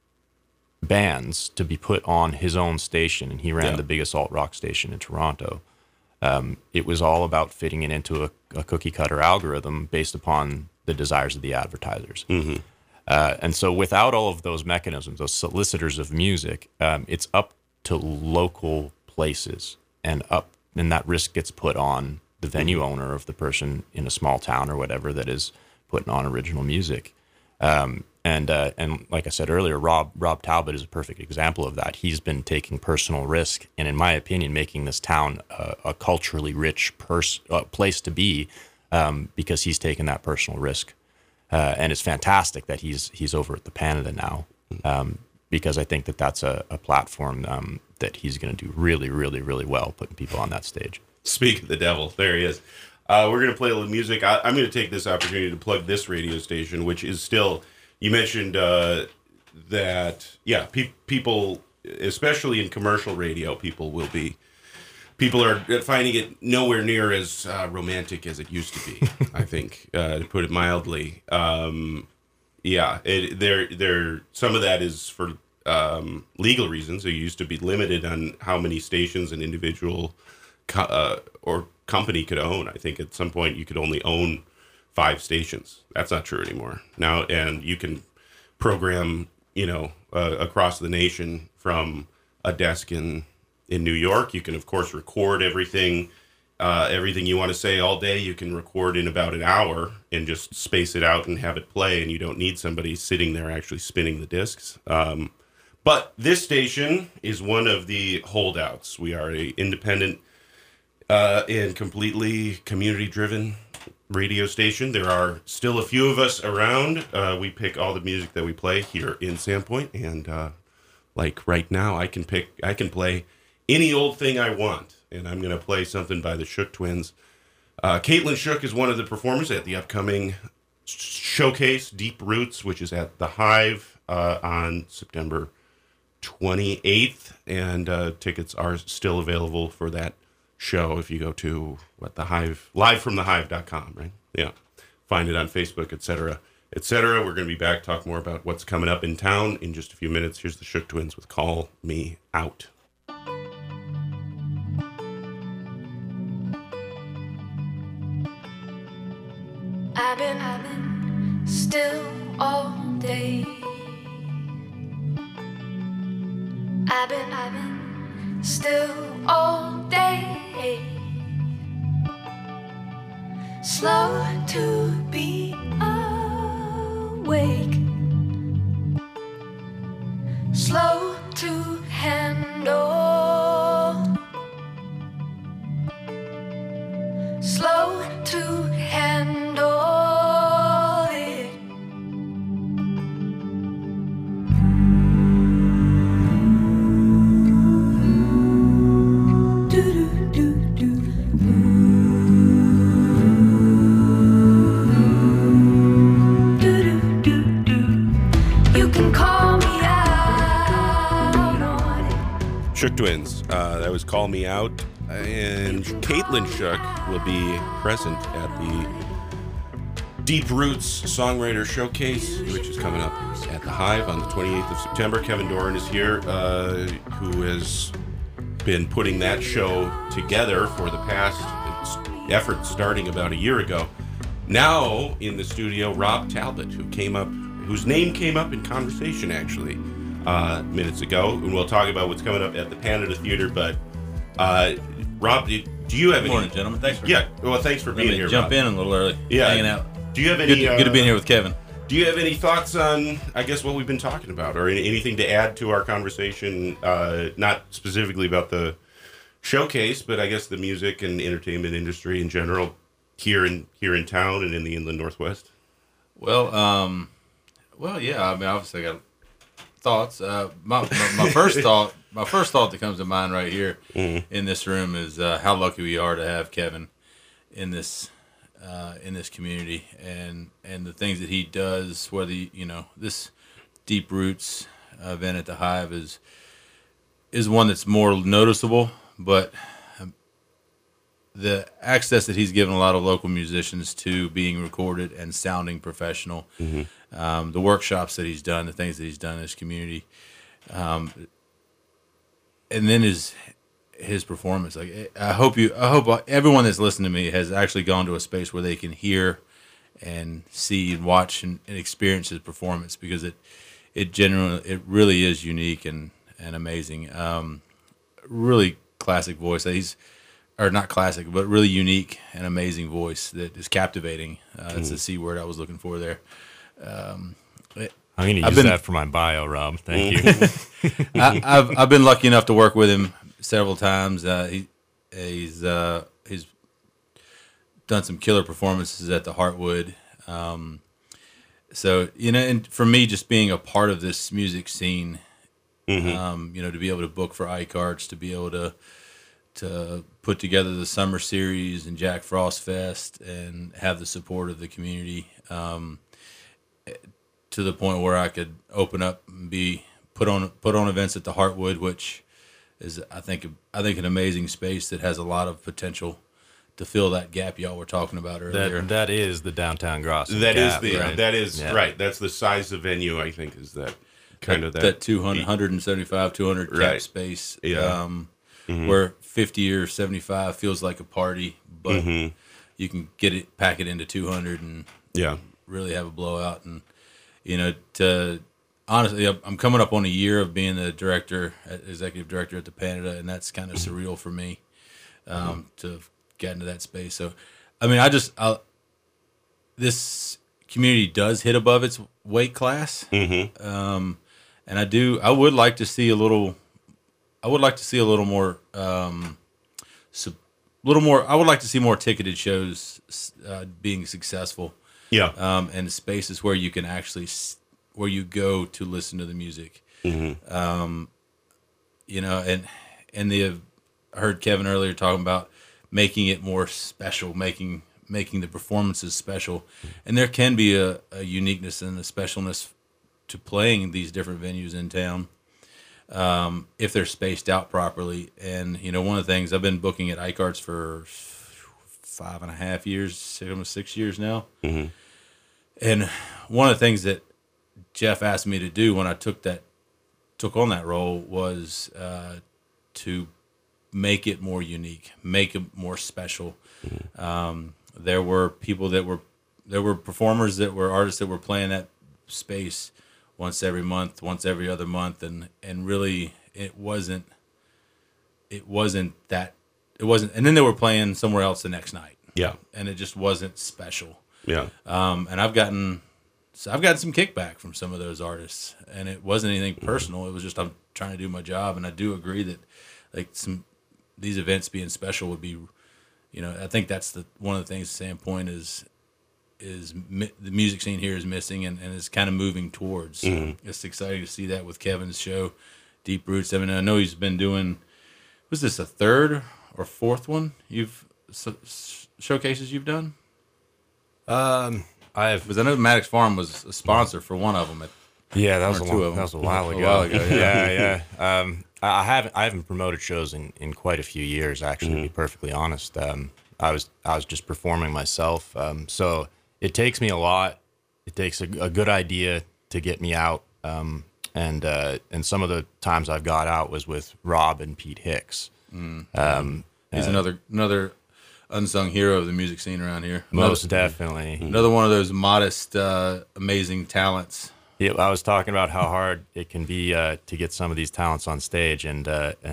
bands to be put on his own station. And he ran the biggest alt rock station in Toronto. It was all about fitting it into a cookie cutter algorithm based upon the desires of the advertisers. Mm-hmm. And so without all of those mechanisms, those solicitors of music, it's up to local places, and that risk gets put on the venue owner of the person in a small town or whatever that is putting on original music. And like I said earlier, Rob Talbot is a perfect example of that. He's been taking personal risk, and in my opinion, making this town a culturally rich place to be, because he's taken that personal risk. And it's fantastic that he's over at the Panada now, because I think that's a platform that he's going to do really, really, really well, putting people on that stage. Speak of the devil, there he is. We're going to play a little music. I'm going to take this opportunity to plug this radio station, which is still, you mentioned that, people, especially in commercial radio, people are finding it nowhere near as romantic as it used to be, I think, to put it mildly. Some of that is for legal reasons. It used to be limited on how many stations an individual or company could own. I think at some point you could only own 5 stations. That's not true anymore now, and you can program, across the nation from a desk in New York. You can, of course, record everything you want to say all day. You can record in about an hour and just space it out and have it play, and you don't need somebody sitting there actually spinning the discs. But this station is one of the holdouts. We are an independent and completely community-driven radio station. There are still a few of us around. We pick all the music that we play here in Sandpoint, and like right now, I can play any old thing I want, and I'm going to play something by the Shook Twins. Caitlin Shook is one of the performers at the upcoming showcase, Deep Roots, which is at the Hive on September 28th, and tickets are still available for that show if you go to the Hive, livefromthehive.com, right? Yeah, find it on Facebook, etc., etc. We're going to be back, talk more about what's coming up in town in just a few minutes. Here's the Shook Twins with Call Me Out. I've been still all day. I've been still all day. Slow to be awake. Slow to handle. Slow to handle it. Do do do do. Do do do. You can call me out on it. Shook Twins. That was Call Me Out. And Caitlin Shook will be present at the Deep Roots Songwriter Showcase, which is coming up at the Hive on the 28th of September. Kevin Doran is here, who has been putting that show together for the past effort starting about a year ago. Now in the studio, Rob Talbot, whose name came up in conversation actually minutes ago, and we'll talk about what's coming up at the Canada Theater. But Rob, do you have any? Morning, gentlemen. Thanks for thanks for being here. Jump Rob. in a little early. Yeah, hanging out. Do you have any? Good to be in here with Kevin. Do you have any thoughts on, I guess, what we've been talking about, or anything to add to our conversation? Not specifically about the showcase, but I guess the music and entertainment industry in general here in town and in the Inland Northwest. Well, yeah. I mean, obviously, I got thoughts. My first thought that comes to mind right here in this room is how lucky we are to have Kevin in this community, and the things that he does. Whether this Deep Roots event at the Hive is one that's more noticeable, but the access that he's given a lot of local musicians to being recorded and sounding professional, the workshops that he's done, the things that he's done in his community, and then his performance. Like, I hope everyone that's listening to me has actually gone to a space where they can hear and see and watch and experience his performance, because it really is unique and amazing. Really classic voice. Or not classic, but really unique and amazing voice that is captivating. That's the C word I was looking for there. I'm going to use that for my bio, Rob. Thank you. I've been lucky enough to work with him several times. He's done some killer performances at the Heartwood. So, and for me, just being a part of this music scene, to be able to book for iCarts, to be able to put together the summer series and Jack Frost Fest and have the support of the community, to the point where I could open up and put on events at the Heartwood, which is I think an amazing space that has a lot of potential to fill that gap y'all were talking about earlier. That is the downtown Grosvenor. Right. That's the size of venue. I think is that kind of that 175, 200 cap right. space. Yeah. Where 50 or 75 feels like a party, but you can pack it into 200 and really have a blowout. And honestly, I'm coming up on a year of being the executive director at the Canada, and that's kind of surreal for me to get into that space. So, I mean, this community does hit above its weight class, and I would like to see a little more. I would like to see more ticketed shows being successful. Yeah. And spaces where you can actually where you go to listen to the music. And I heard Kevin earlier talking about making it more special, making the performances special, and there can be a uniqueness and a specialness to playing these different venues in town. If they're spaced out properly. And, one of the things, I've been booking at iCarts for 5.5 years, almost 6 years now. And one of the things that Jeff asked me to do when I took on that role was to make it more unique, make it more special. There were performers that were artists that were playing that space once every month, once every other month, and really it wasn't, and then they were playing somewhere else the next night. Yeah. And it just wasn't special. Yeah. And I've gotten some kickback from some of those artists, and it wasn't anything personal. It was just, I'm trying to do my job. And I do agree that these events being special would be, I think that's one of the things Sandpoint is the music scene here is missing and is kind of moving towards. It's exciting to see that with Kevin's show, Deep Roots. I mean, I know he's been doing, was this a third or fourth one showcases you've done? Because I know Maddox Farm was a sponsor for one of them. That was a while ago. Yeah. I haven't promoted shows in quite a few years, actually, to be perfectly honest. I was just performing myself. So it takes me a lot. It takes a good idea to get me out and some of the times I've got out was with Rob and Pete Hicks. He's another unsung hero of the music scene around here. Most definitely. Another one of those modest, amazing talents. Yeah, I was talking about how hard it can be to get some of these talents on stage, and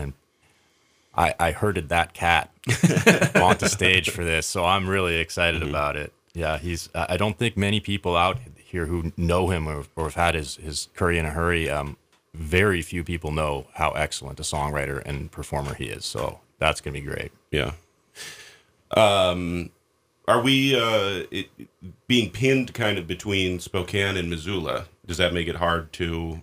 I herded that cat onto stage for this, so I'm really excited about it. Yeah, I don't think many people out here who know him or have had his Curry in a Hurry. Very few people know how excellent a songwriter and performer he is. So that's gonna be great. Yeah. Are we being pinned kind of between Spokane and Missoula? Does that make it hard to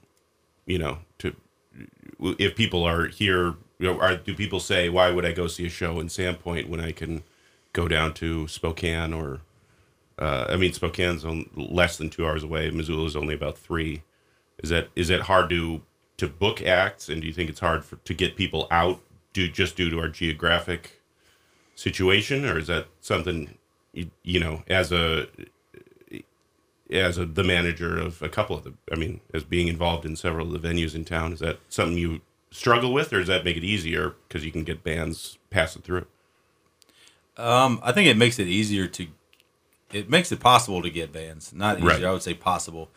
if people are here? Do people say, why would I go see a show in Sandpoint when I can go down to Spokane? Or Spokane's less than 2 hours away. Missoula's only about 3. Is that hard to book acts? And do you think it's hard to get people out due to our geographic situation, or is that something the manager of a couple of as being involved in several of the venues in town, is that something you struggle with, or does that make it easier because you can get bands passing through? I think it makes it easier it makes it possible to get bands. Not easier, right. I would say possible.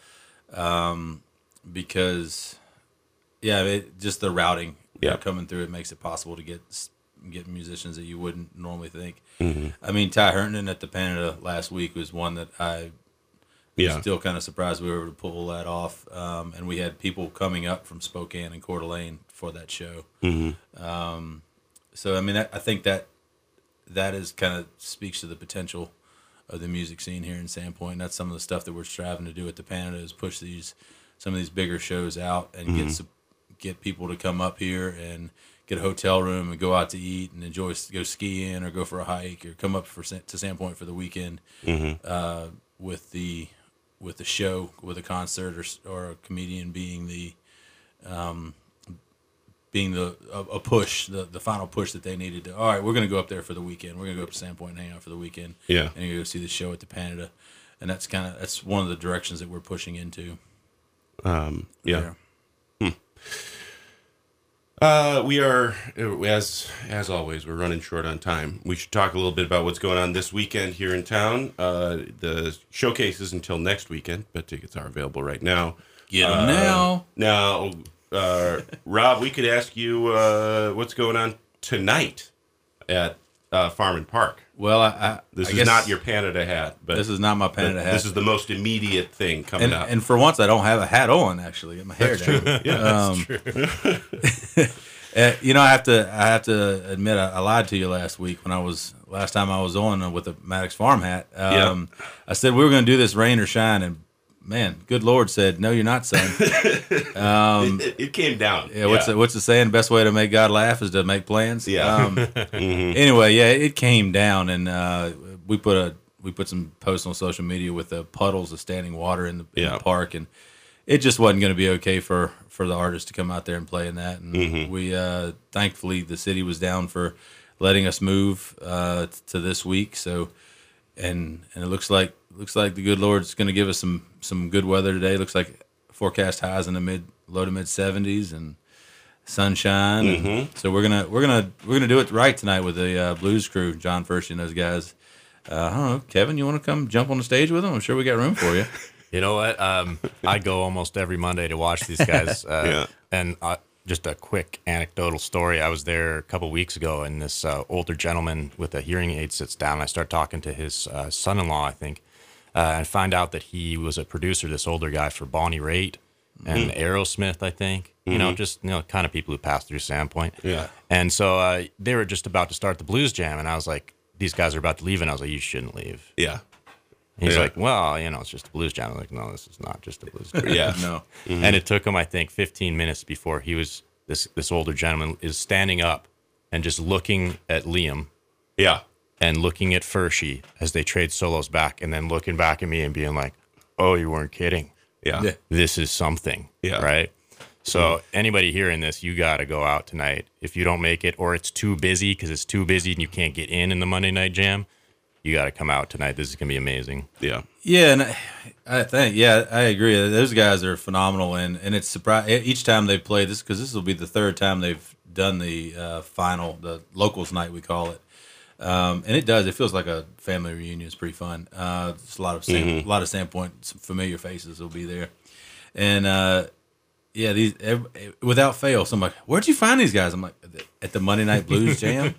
Because just the routing coming through, it makes it possible to get musicians that you wouldn't normally think. Mm-hmm. Ty Herndon at the Canada last week was one that I was still kind of surprised we were able to pull that off. And we had people coming up from Spokane and Coeur d'Alene for that show. Mm-hmm. I think that is kind of speaks to the potential of the music scene here in Sandpoint. And that's some of the stuff that we're striving to do at the Canada, is push some of these bigger shows out and get people to come up here and get a hotel room and go out to eat and go skiing or go for a hike or come up to Sandpoint for the weekend with the show, with a concert or a comedian being a push, the final push that they needed to. All right, we're going to go up there for the weekend. We're going to go up to Sandpoint and hang out for the weekend. Yeah, and go see the show at the Canada, and that's one of the directions that we're pushing into. We are, as always, we're running short on time. We should talk a little bit about what's going on this weekend here in town. The showcase is until next weekend, but tickets are available right now. Get them now. Now, Rob, we could ask you what's going on tonight at Farm and Park. Well, this is not your Canada hat, but this is not my Canada hat. This is the most immediate thing coming up. And for once, I don't have a hat on. Actually, get my hair down. That's true. I have to admit, I lied to you last week last time I was on with the Maddox Farm hat. I said we were going to do this rain or shine, and man, good Lord said, no, you're not, son. It came down. Yeah, what's the saying? Best way to make God laugh is to make plans. Yeah. Anyway, it came down, and we put some posts on social media with the puddles of standing water in the park, and it just wasn't going to be okay for the artists to come out there and play in that. And we thankfully the city was down for letting us move to this week. So, and it looks like the good Lord's going to give us some good weather today. Looks like forecast highs in the low to mid 70s and sunshine. And so we're gonna do it right tonight with the Blues Crew, John Furshey and those guys. I don't know, Kevin, you want to come jump on the stage with them? I'm sure we got room for you. You know what? I go almost every Monday to watch these guys. And just a quick anecdotal story. I was there a couple weeks ago, and this older gentleman with a hearing aid sits down. I start talking to his son-in-law, I think, and find out that he was a producer, this older guy, for Bonnie Raitt and Aerosmith, I think. Just kind of people who pass through Sandpoint. Yeah. And so they were just about to start the blues jam, and I was like, these guys are about to leave, and I was like, you shouldn't leave. Yeah. He's like, well, it's just a blues jam. I'm like, no, this is not just a blues jam. Yeah. No. And it took him, I think, 15 minutes before he was, this older gentleman is standing up and just looking at Liam. Yeah. And looking at Furshey as they trade solos back, and then looking back at me and being like, oh, you weren't kidding. Yeah. This is something. Yeah. Right? So anybody hearing this, you got to go out tonight. If you don't make it, or it's too busy because it's too busy and you can't get in the Monday Night Jam, you got to come out tonight. This is gonna be amazing. Yeah. Yeah, and I think I agree. Those guys are phenomenal, and it's each time they play this, because this will be the third time they've done the final, the locals night we call it, and it feels like a family reunion. It's pretty fun. It's a lot of Sandpoint, some familiar faces will be there, and without fail, so I'm like, where'd you find these guys? I'm like, at the Monday Night Blues Jam.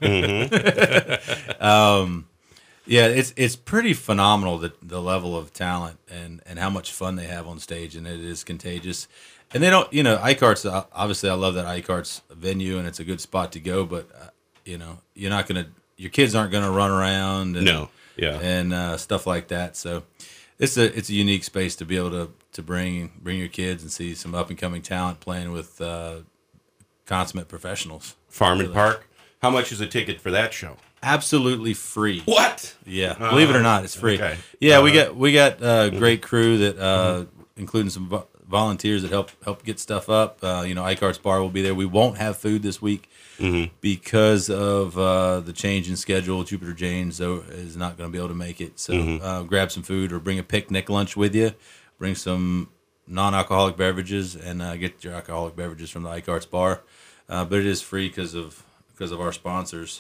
Yeah, it's pretty phenomenal, the level of talent and how much fun they have on stage, and it is contagious. And they don't, Ike Arts, obviously I love that Ike Arts venue, and it's a good spot to go, but, you're not going to, your kids aren't going to run around and stuff like that. So it's a unique space to be able to bring your kids and see some up and coming talent playing with consummate professionals. Farm and Park. How much is a ticket for that show? Absolutely free. What? Yeah, believe it or not, it's free. Okay. Yeah, we got a great crew that, including some volunteers that help get stuff up. Ike Arts Bar will be there. We won't have food this week because of the change in schedule. Jupiter Janes is not going to be able to make it. So grab some food or bring a picnic lunch with you. Bring some non-alcoholic beverages and get your alcoholic beverages from the Ike Arts Bar. But it is free because of our sponsors.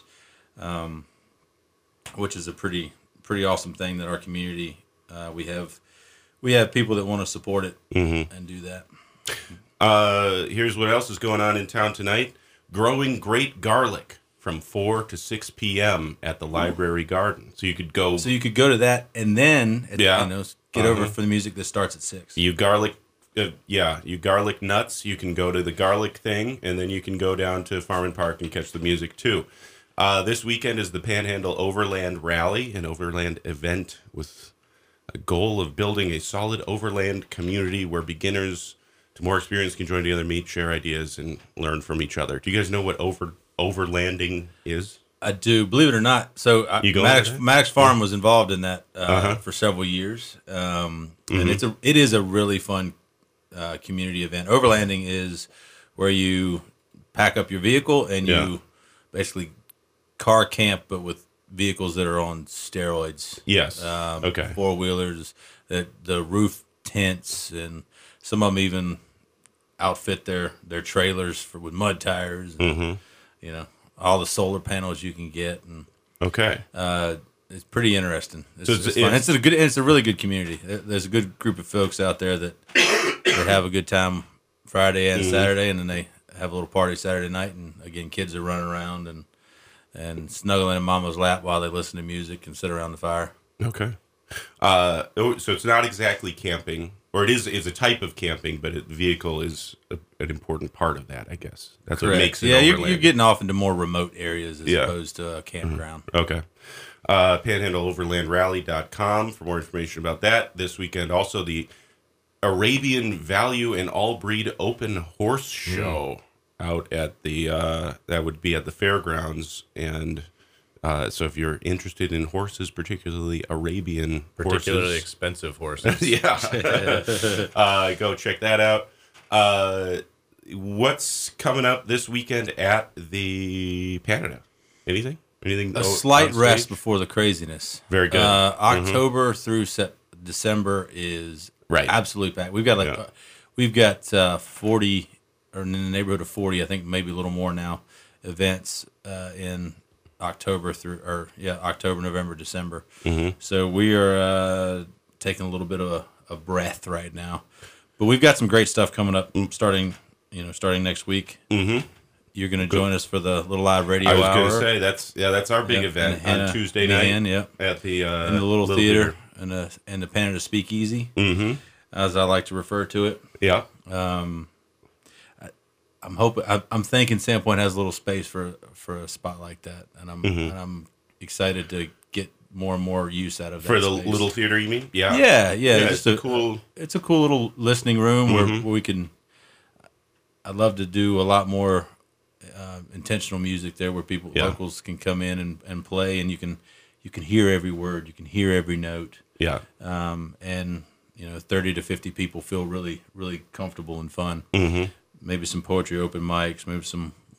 Which is a pretty awesome thing that our community we have people that want to support it and do that. Here's what else is going on in town tonight. Growing Great Garlic from 4 to 6 p.m. at the Library Garden. So you could go to that and then get over for the music that starts at 6. You garlic nuts. You can go to the garlic thing, and then you can go down to Farm and Park and catch the music too. This weekend is the Panhandle Overland Rally, an overland event with a goal of building a solid overland community where beginners to more experience can join together, meet, share ideas, and learn from each other. Do you guys know what overlanding is? I do, believe it or not. So Maddox Farm was involved in that for several years, and it is a really fun community event. Overlanding is where you pack up your vehicle and you basically car camp, but with vehicles that are on steroids. Yes. Okay. 4-wheelers, the roof tents, and some of them even outfit their trailers with mud tires. And, all the solar panels you can get, and it's pretty interesting. It's fun. It's a really good community. There's a good group of folks out there that have a good time Friday and Saturday, and then they have a little party Saturday night, and again, kids are running around and snuggling in mama's lap while they listen to music and sit around the fire. Okay. So it's not exactly camping, or it is a type of camping, but the vehicle is an important part of that, I guess. That's Correct. What makes it you're getting off into more remote areas as opposed to a campground. Okay. PanhandleOverlandRally.com for more information about that. This weekend, also the Arabian Value and All Breed Open Horse Show. Out at the that would be at the fairgrounds, and so if you're interested in horses, particularly Arabian horses, expensive horses, go check that out. What's coming up this weekend at the Canada? Anything? A slight rest before the craziness. Very good. October through December is absolute pack. We've got 40. Or in the neighborhood of 40, I think maybe a little more now, events in October, November, December. So we are taking a little bit of a breath right now. But we've got some great stuff coming up starting next week. You're going to join us for the Little Live Radio Hour. I was going to say, that's our big event on Tuesday night at the in the Little Theater and the Panada Speakeasy, as I like to refer to it. Yeah. I'm thinking Sandpoint has a little space for a spot like that, and I'm excited to get more and more use out of that. For the space. Little Theater, you mean? Yeah. Yeah. It's cool. It's a cool little listening room where we can. I'd love to do a lot more intentional music there, where locals can come in and play, and you can hear every word, you can hear every note. Yeah. And 30 to 50 people feel really, really comfortable and fun. Maybe some poetry open mics, maybe some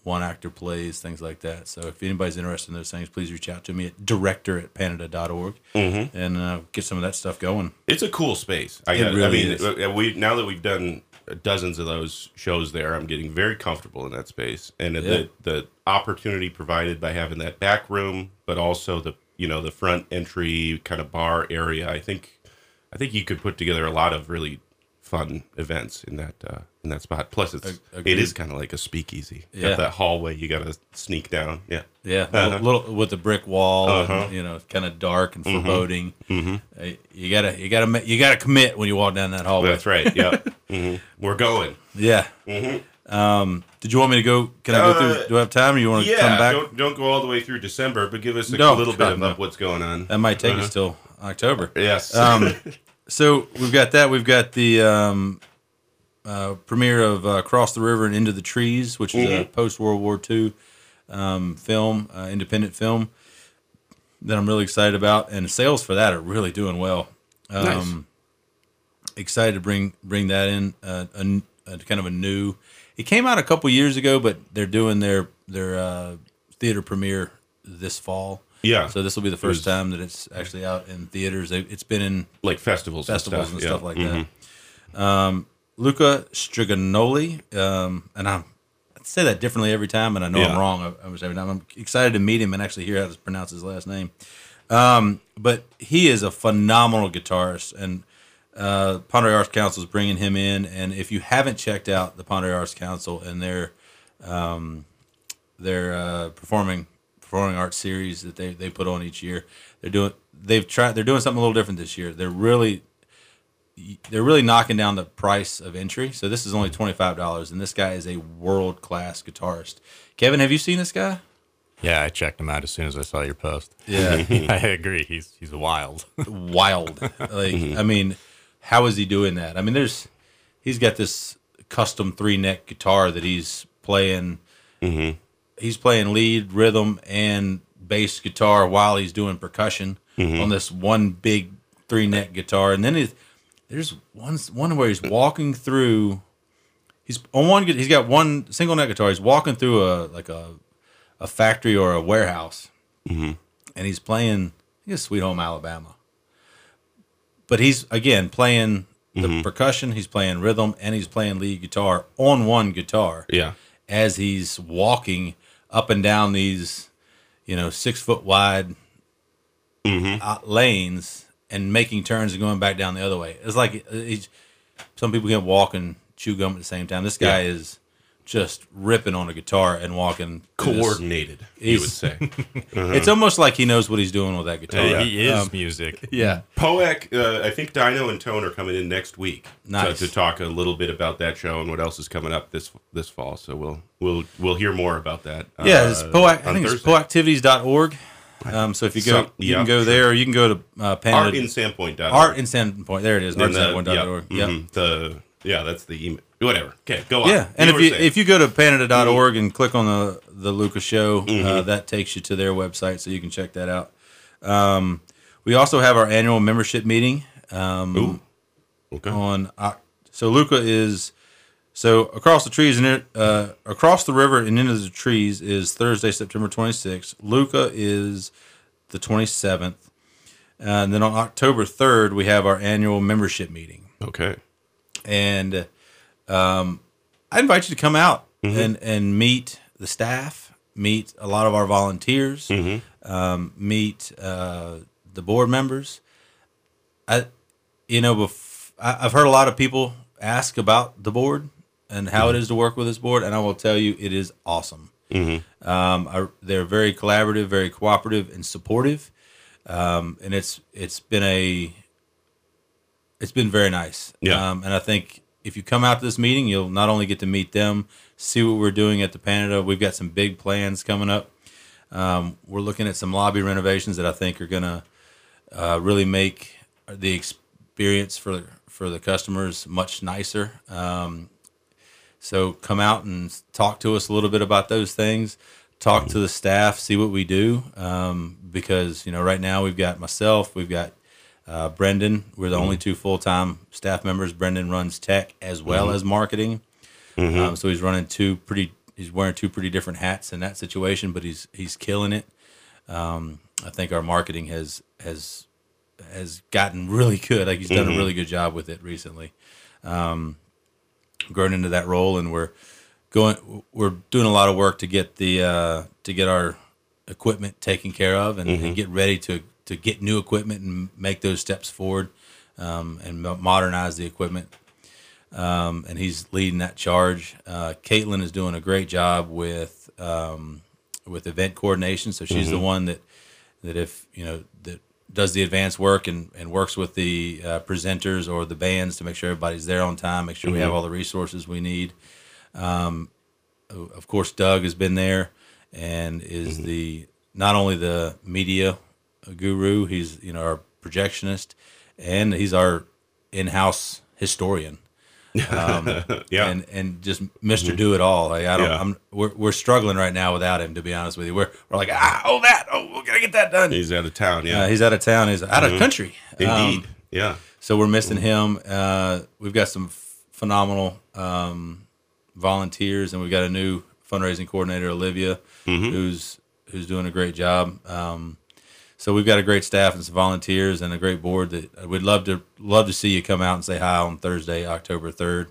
one-actor plays, things like that. So if anybody's interested in those things, please reach out to me at director@panada.org and get some of that stuff going. It's a cool space. We now that we've done dozens of those shows there, I'm getting very comfortable in that space, and the opportunity provided by having that back room, but also the front entry kind of bar area. I think you could put together a lot of really fun events in that spot. Plus, it is kind of like a speakeasy. Yeah, got that hallway you got to sneak down. Yeah, yeah, little with the brick wall, and, kind of dark and foreboding. You gotta commit when you walk down that hallway. That's right. Yeah, We're going. Yeah. Did you want me to go? Can I go through? Do I have time, or you want to come back? Don't go all the way through December, but give us a little bit of what's going on. That might take us till October. Yes. So we've got that. We've got the premiere of Across the River and Into the Trees, which is a post-World War II film, independent film that I'm really excited about. And sales for that are really doing well. Nice. Excited to bring that in, a kind of a new... It came out a couple years ago, but they're doing their theater premiere this fall. Yeah. So this will be the first time that it's actually out in theaters. It's been in like festivals and stuff like that. Luca Striganoli, and I say that differently every time, and I know I'm wrong almost every time. I'm excited to meet him and actually hear how to pronounce his last name. But he is a phenomenal guitarist, and Pend Oreille Arts Council is bringing him in. And if you haven't checked out the Pend Oreille Arts Council and their performing arts series that they put on each year, they're doing something a little different this year. They're really knocking down the price of entry. So this is only $25, and this guy is a world-class guitarist. Kevin, have you seen this guy? Yeah, I checked him out as soon as I saw your post. Yeah. I agree. He's wild. Wild. I mean, how is he doing that? I mean, he's got this custom 3-neck guitar that he's playing. He's playing lead, rhythm, and bass guitar while he's doing percussion on this one big 3-neck guitar. And then there's one where he's walking through. He's got one single neck guitar. He's walking through a factory or a warehouse, and he's playing, I guess, Sweet Home Alabama. But he's again playing the percussion. He's playing rhythm, and he's playing lead guitar on one guitar. Yeah. As he's walking up and down these, 6 foot wide lanes and making turns and going back down the other way. It's like some people can walk and chew gum at the same time. This guy is just ripping on a guitar and walking coordinated. You would say it's almost like he knows what he's doing with that guitar. He is music. Yeah. Poac, I think Dino and Tone are coming in next week. Nice. To talk a little bit about that show and what else is coming up this fall. So we'll hear more about that. It's Poac. I think it's poactivities.org. So if you go, you can go there, or you can go to Art in Sandpoint. Art in Sandpoint. There it is. Artinsandpoint.org. Yeah, that's the email. Whatever. Okay, go on. Yeah, and if you go to Panada.org and click on the Luca Show, that takes you to their website, so you can check that out. We also have our annual membership meeting. Okay. So Luca is across the river and into the trees is Thursday, September 26th. Luca is the 27th, and then on October 3rd we have our annual membership meeting. Okay. And I invite you to come out and meet the staff, meet a lot of our volunteers, meet the board members. I've heard a lot of people ask about the board and how it is to work with this board, and I will tell you, it is awesome. They're very collaborative, very cooperative, and supportive, and it's been very nice. Yeah. And I think if you come out to this meeting, you'll not only get to meet them, see what we're doing at the Panada. We've got some big plans coming up. We're looking at some lobby renovations that I think are going to really make the experience for the customers much nicer. So come out and talk to us a little bit about those things. Talk to the staff, see what we do. Because right now we've got myself, we've got Brendan. We're the only 2 full-time staff members. Brendan runs tech as well as marketing. So he's running 2 pretty he's wearing two pretty different hats in that situation, but he's killing it. I think our marketing has gotten really good. Like he's done a really good job with it recently. Grown into that role, and we're doing a lot of work to get our equipment taken care of and get ready to get new equipment and make those steps forward and modernize the equipment. And he's leading that charge. Caitlin is doing a great job with event coordination. So she's the one that if that does the advanced work and works with the presenters or the bands to make sure everybody's there on time, make sure we have all the resources we need. Of course, Doug has been there and is not only the media guru, he's our projectionist, and he's our in-house historian. And just Mr. Do It All. Like, we're struggling right now without him, to be honest with you. We're like, we gotta get that done. He's out of town. Yeah, he's out of town. He's out of country. Indeed. So we're missing him. We've got some phenomenal volunteers, and we've got a new fundraising coordinator, Olivia, who's doing a great job. So we've got a great staff and some volunteers and a great board that we'd love to see you come out and say hi on Thursday, October 3rd.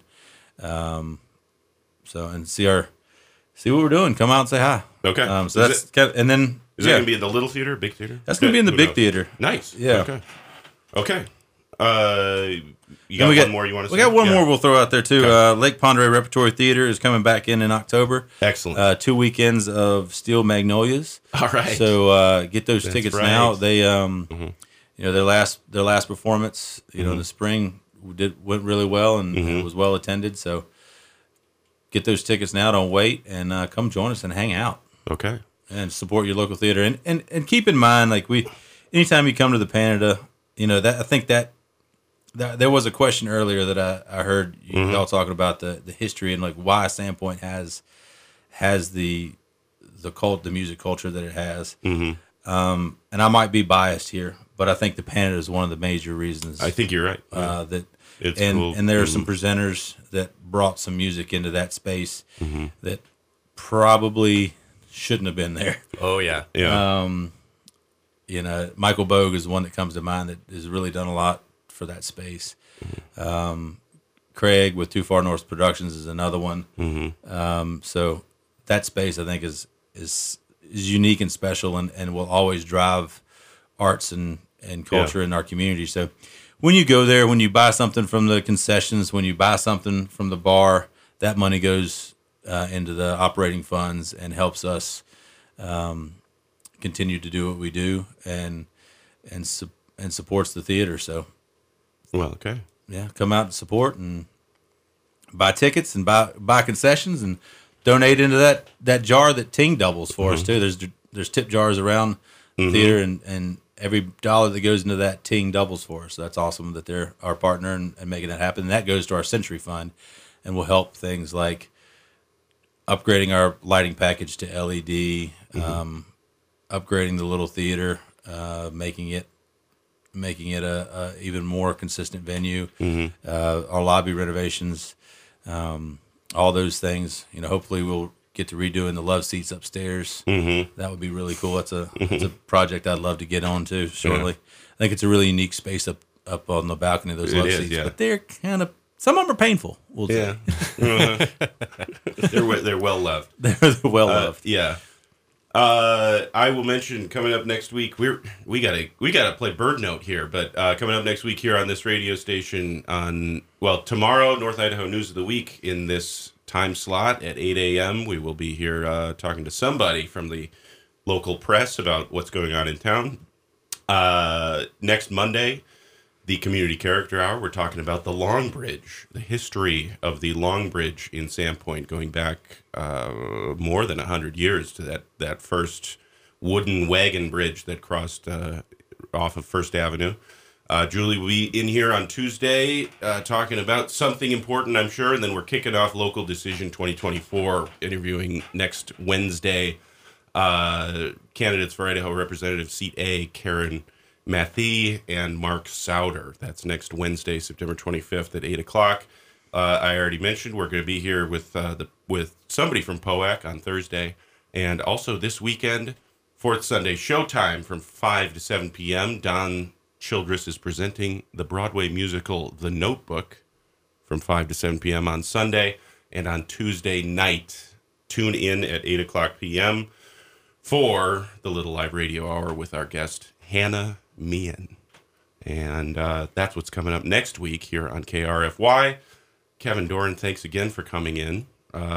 And see what we're doing. Come out and say hi. Okay. So that's and then is that going to be in the little theater, big theater? That's going to be in the big theater. Nice. Yeah. Okay. You got one more you want to say? We got one more we'll throw out there, too. Okay. Lake Pondere Repertory Theater is coming back in October. Excellent. 2 weekends of Steel Magnolias. All right. So get those tickets now. They, their last performance, in the spring went really well and was well attended. So get those tickets now. Don't wait, and come join us and hang out. Okay. And support your local theater. And keep in mind, like anytime you come to the Panada, I think that there was a question earlier that I heard y'all talking about the history and like why Sandpoint has the music culture that it has. And I might be biased here, but I think the Panada is one of the major reasons. I think you're right. It's cool. And there are some presenters that brought some music into that space that probably shouldn't have been there. Oh yeah. Michael Bogue is the one that comes to mind that has really done a lot for that space. Craig with Too Far North Productions is another one. So that space I think is unique and special and will always drive arts and culture in our community. So when you go there, when you buy something from the concessions, when you buy something from the bar, that money goes into the operating funds and helps us continue to do what we do and supports the theater. So, well, okay, yeah, come out and support and buy tickets and buy concessions and donate into that jar that Ting doubles for us too. There's tip jars around the theater and every dollar that goes into that Ting doubles for us. So that's awesome that they're our partner and making that happen. And that goes to our Century Fund and will help things like upgrading our lighting package to LED, upgrading the little theater, making it a even more consistent venue. Our lobby renovations, all those things. Hopefully we'll get to redoing the love seats upstairs. That would be really cool. That's a project I'd love to get on to shortly. I think it's a really unique space up on the balcony of those love seats. Yeah. But they're kind of some of them are painful. We'll say. They're well loved. They're well loved. Yeah. I will mention coming up next week. We gotta play Bird Note here, but coming up next week here on this radio station tomorrow, North Idaho News of the Week in this time slot at 8 a.m. We will be here talking to somebody from the local press about what's going on in town. Next Monday, the Community Character Hour. We're talking about the Long Bridge, the history of the Long Bridge in Sandpoint, going back more than 100 years to that first wooden wagon bridge that crossed off of First Avenue. Julie will be in here on Tuesday talking about something important, I'm sure, and then we're kicking off Local Decision 2024, interviewing next Wednesday candidates for Idaho Representative Seat A, Karen Mathie and Mark Souder. That's next Wednesday, September 25th at 8 o'clock. I already mentioned we're going to be here with with somebody from POAC on Thursday, and also this weekend, Fourth Sunday Showtime from 5 to 7 p.m. Don Childress is presenting the Broadway musical The Notebook from 5 to 7 p.m. on Sunday, and on Tuesday night, tune in at 8 o'clock p.m. for the Little Live Radio Hour with our guest, Hannah Meehan. And that's what's coming up next week here on KRFY. Kevin Doran, thanks again for coming in.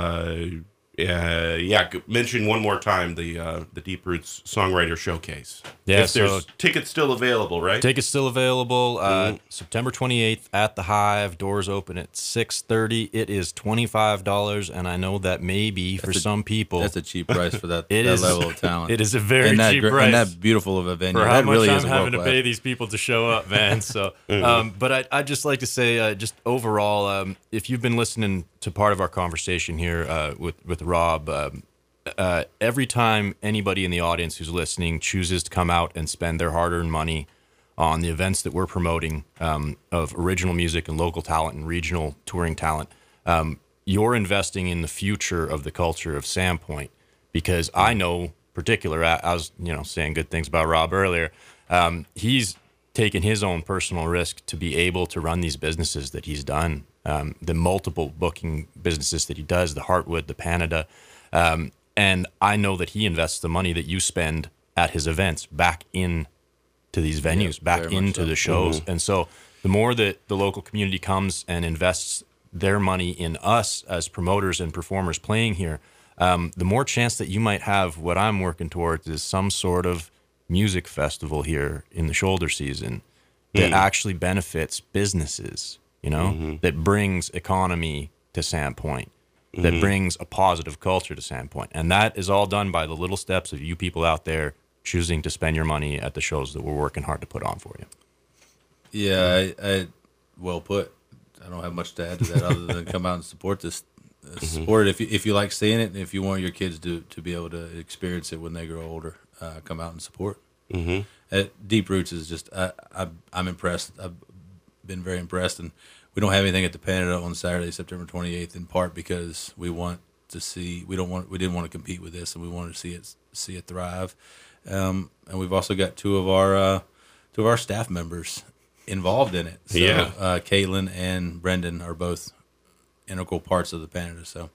Mention one more time the Deep Roots Songwriter Showcase. Yeah, if there's tickets still available, right? Tickets still available. September 28th at the Hive. Doors open at 6:30. It is $25, and I know that may be for some people. That's a cheap price for that, It that is- level of talent. It is a very cheap price. And that beautiful of a venue. For how that much really I'm is a having to world-class. pay these people to show up, man. So, but I'd just like to say, just overall, if you've been listening to part of our conversation here with Rob, every time anybody in the audience who's listening chooses to come out and spend their hard-earned money on the events that we're promoting of original music and local talent and regional touring talent, you're investing in the future of the culture of Sandpoint. Because I know, particular, I was saying good things about Rob earlier. He's taken his own personal risk to be able to run these businesses that he's done, the multiple booking businesses that he does, the Heartwood, the Panada. And I know that he invests the money that you spend at his events back in to these venues, back very much into so. the shows. And so the more that the local community comes and invests their money in us as promoters and performers playing here, the more chance that you might have what I'm working towards is some sort of music festival here in the shoulder season that actually benefits businesses, that brings economy to Sandpoint, that brings a positive culture to Sandpoint. And that is all done by the little steps of you people out there choosing to spend your money at the shows that we're working hard to put on for you. Yeah, I well put. I don't have much to add to that other than come out and support this. Support it if you like seeing it, and if you want your kids to be able to experience it when they grow older, come out and support. Deep Roots is just I'm impressed. I've been very impressed, and we don't have anything at the Panada on Saturday, September 28th, in part because we want to see we didn't want to compete with this, and we wanted to see it thrive. And we've also got two of our staff members involved in it. So, Caitlin and Brendan are both integral parts of the Panada. So,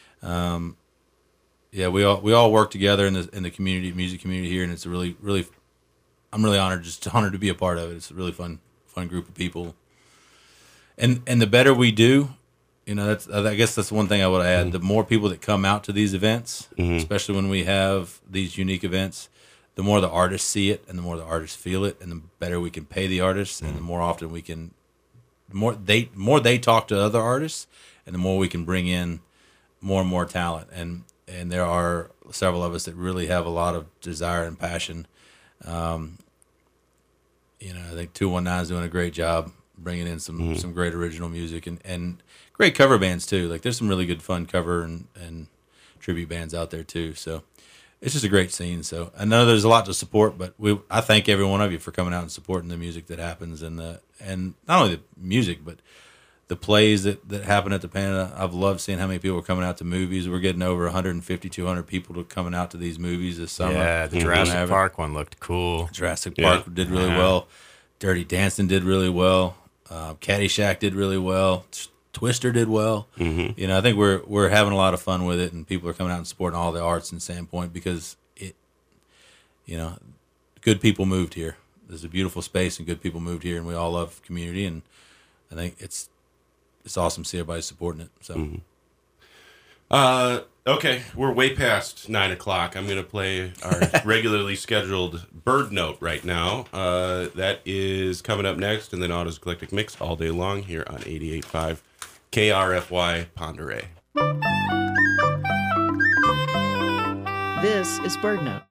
we all work together in the community, music community here, and it's a really I'm really honored to be a part of it. It's a really fun group of people, and the better we do, I guess that's one thing I would add. The more people that come out to these events, especially when we have these unique events, the more the artists see it and the more the artists feel it, and the better we can pay the artists, and the more often we can, the more they talk to other artists, and the more we can bring in more and more talent. And there are several of us that really have a lot of desire and passion. I think 219 is doing a great job bringing in some great original music and great cover bands too. Like there's some really good fun cover and tribute bands out there too. So it's just a great scene. So I know there's a lot to support, but I thank every one of you for coming out and supporting the music that happens and not only the music, but the plays that happen at the Panada. I've loved seeing how many people are coming out to movies. We're getting over 150, 200 people coming out to these movies this summer. Yeah, the Jurassic Park one looked cool. Jurassic Park did really well. Dirty Dancing did really well. Caddyshack did really well. Twister did well. I think we're having a lot of fun with it, and people are coming out and supporting all the arts in Sandpoint because good people moved here. There's a beautiful space, and good people moved here, and we all love community, and I think it's awesome to see everybody supporting it. So, okay, we're way past 9 o'clock. I'm going to play our regularly scheduled Bird Note right now. That is coming up next, and then Otto's Eclectic Mix all day long here on 88.5 KRFY Ponderay. This is Bird Note.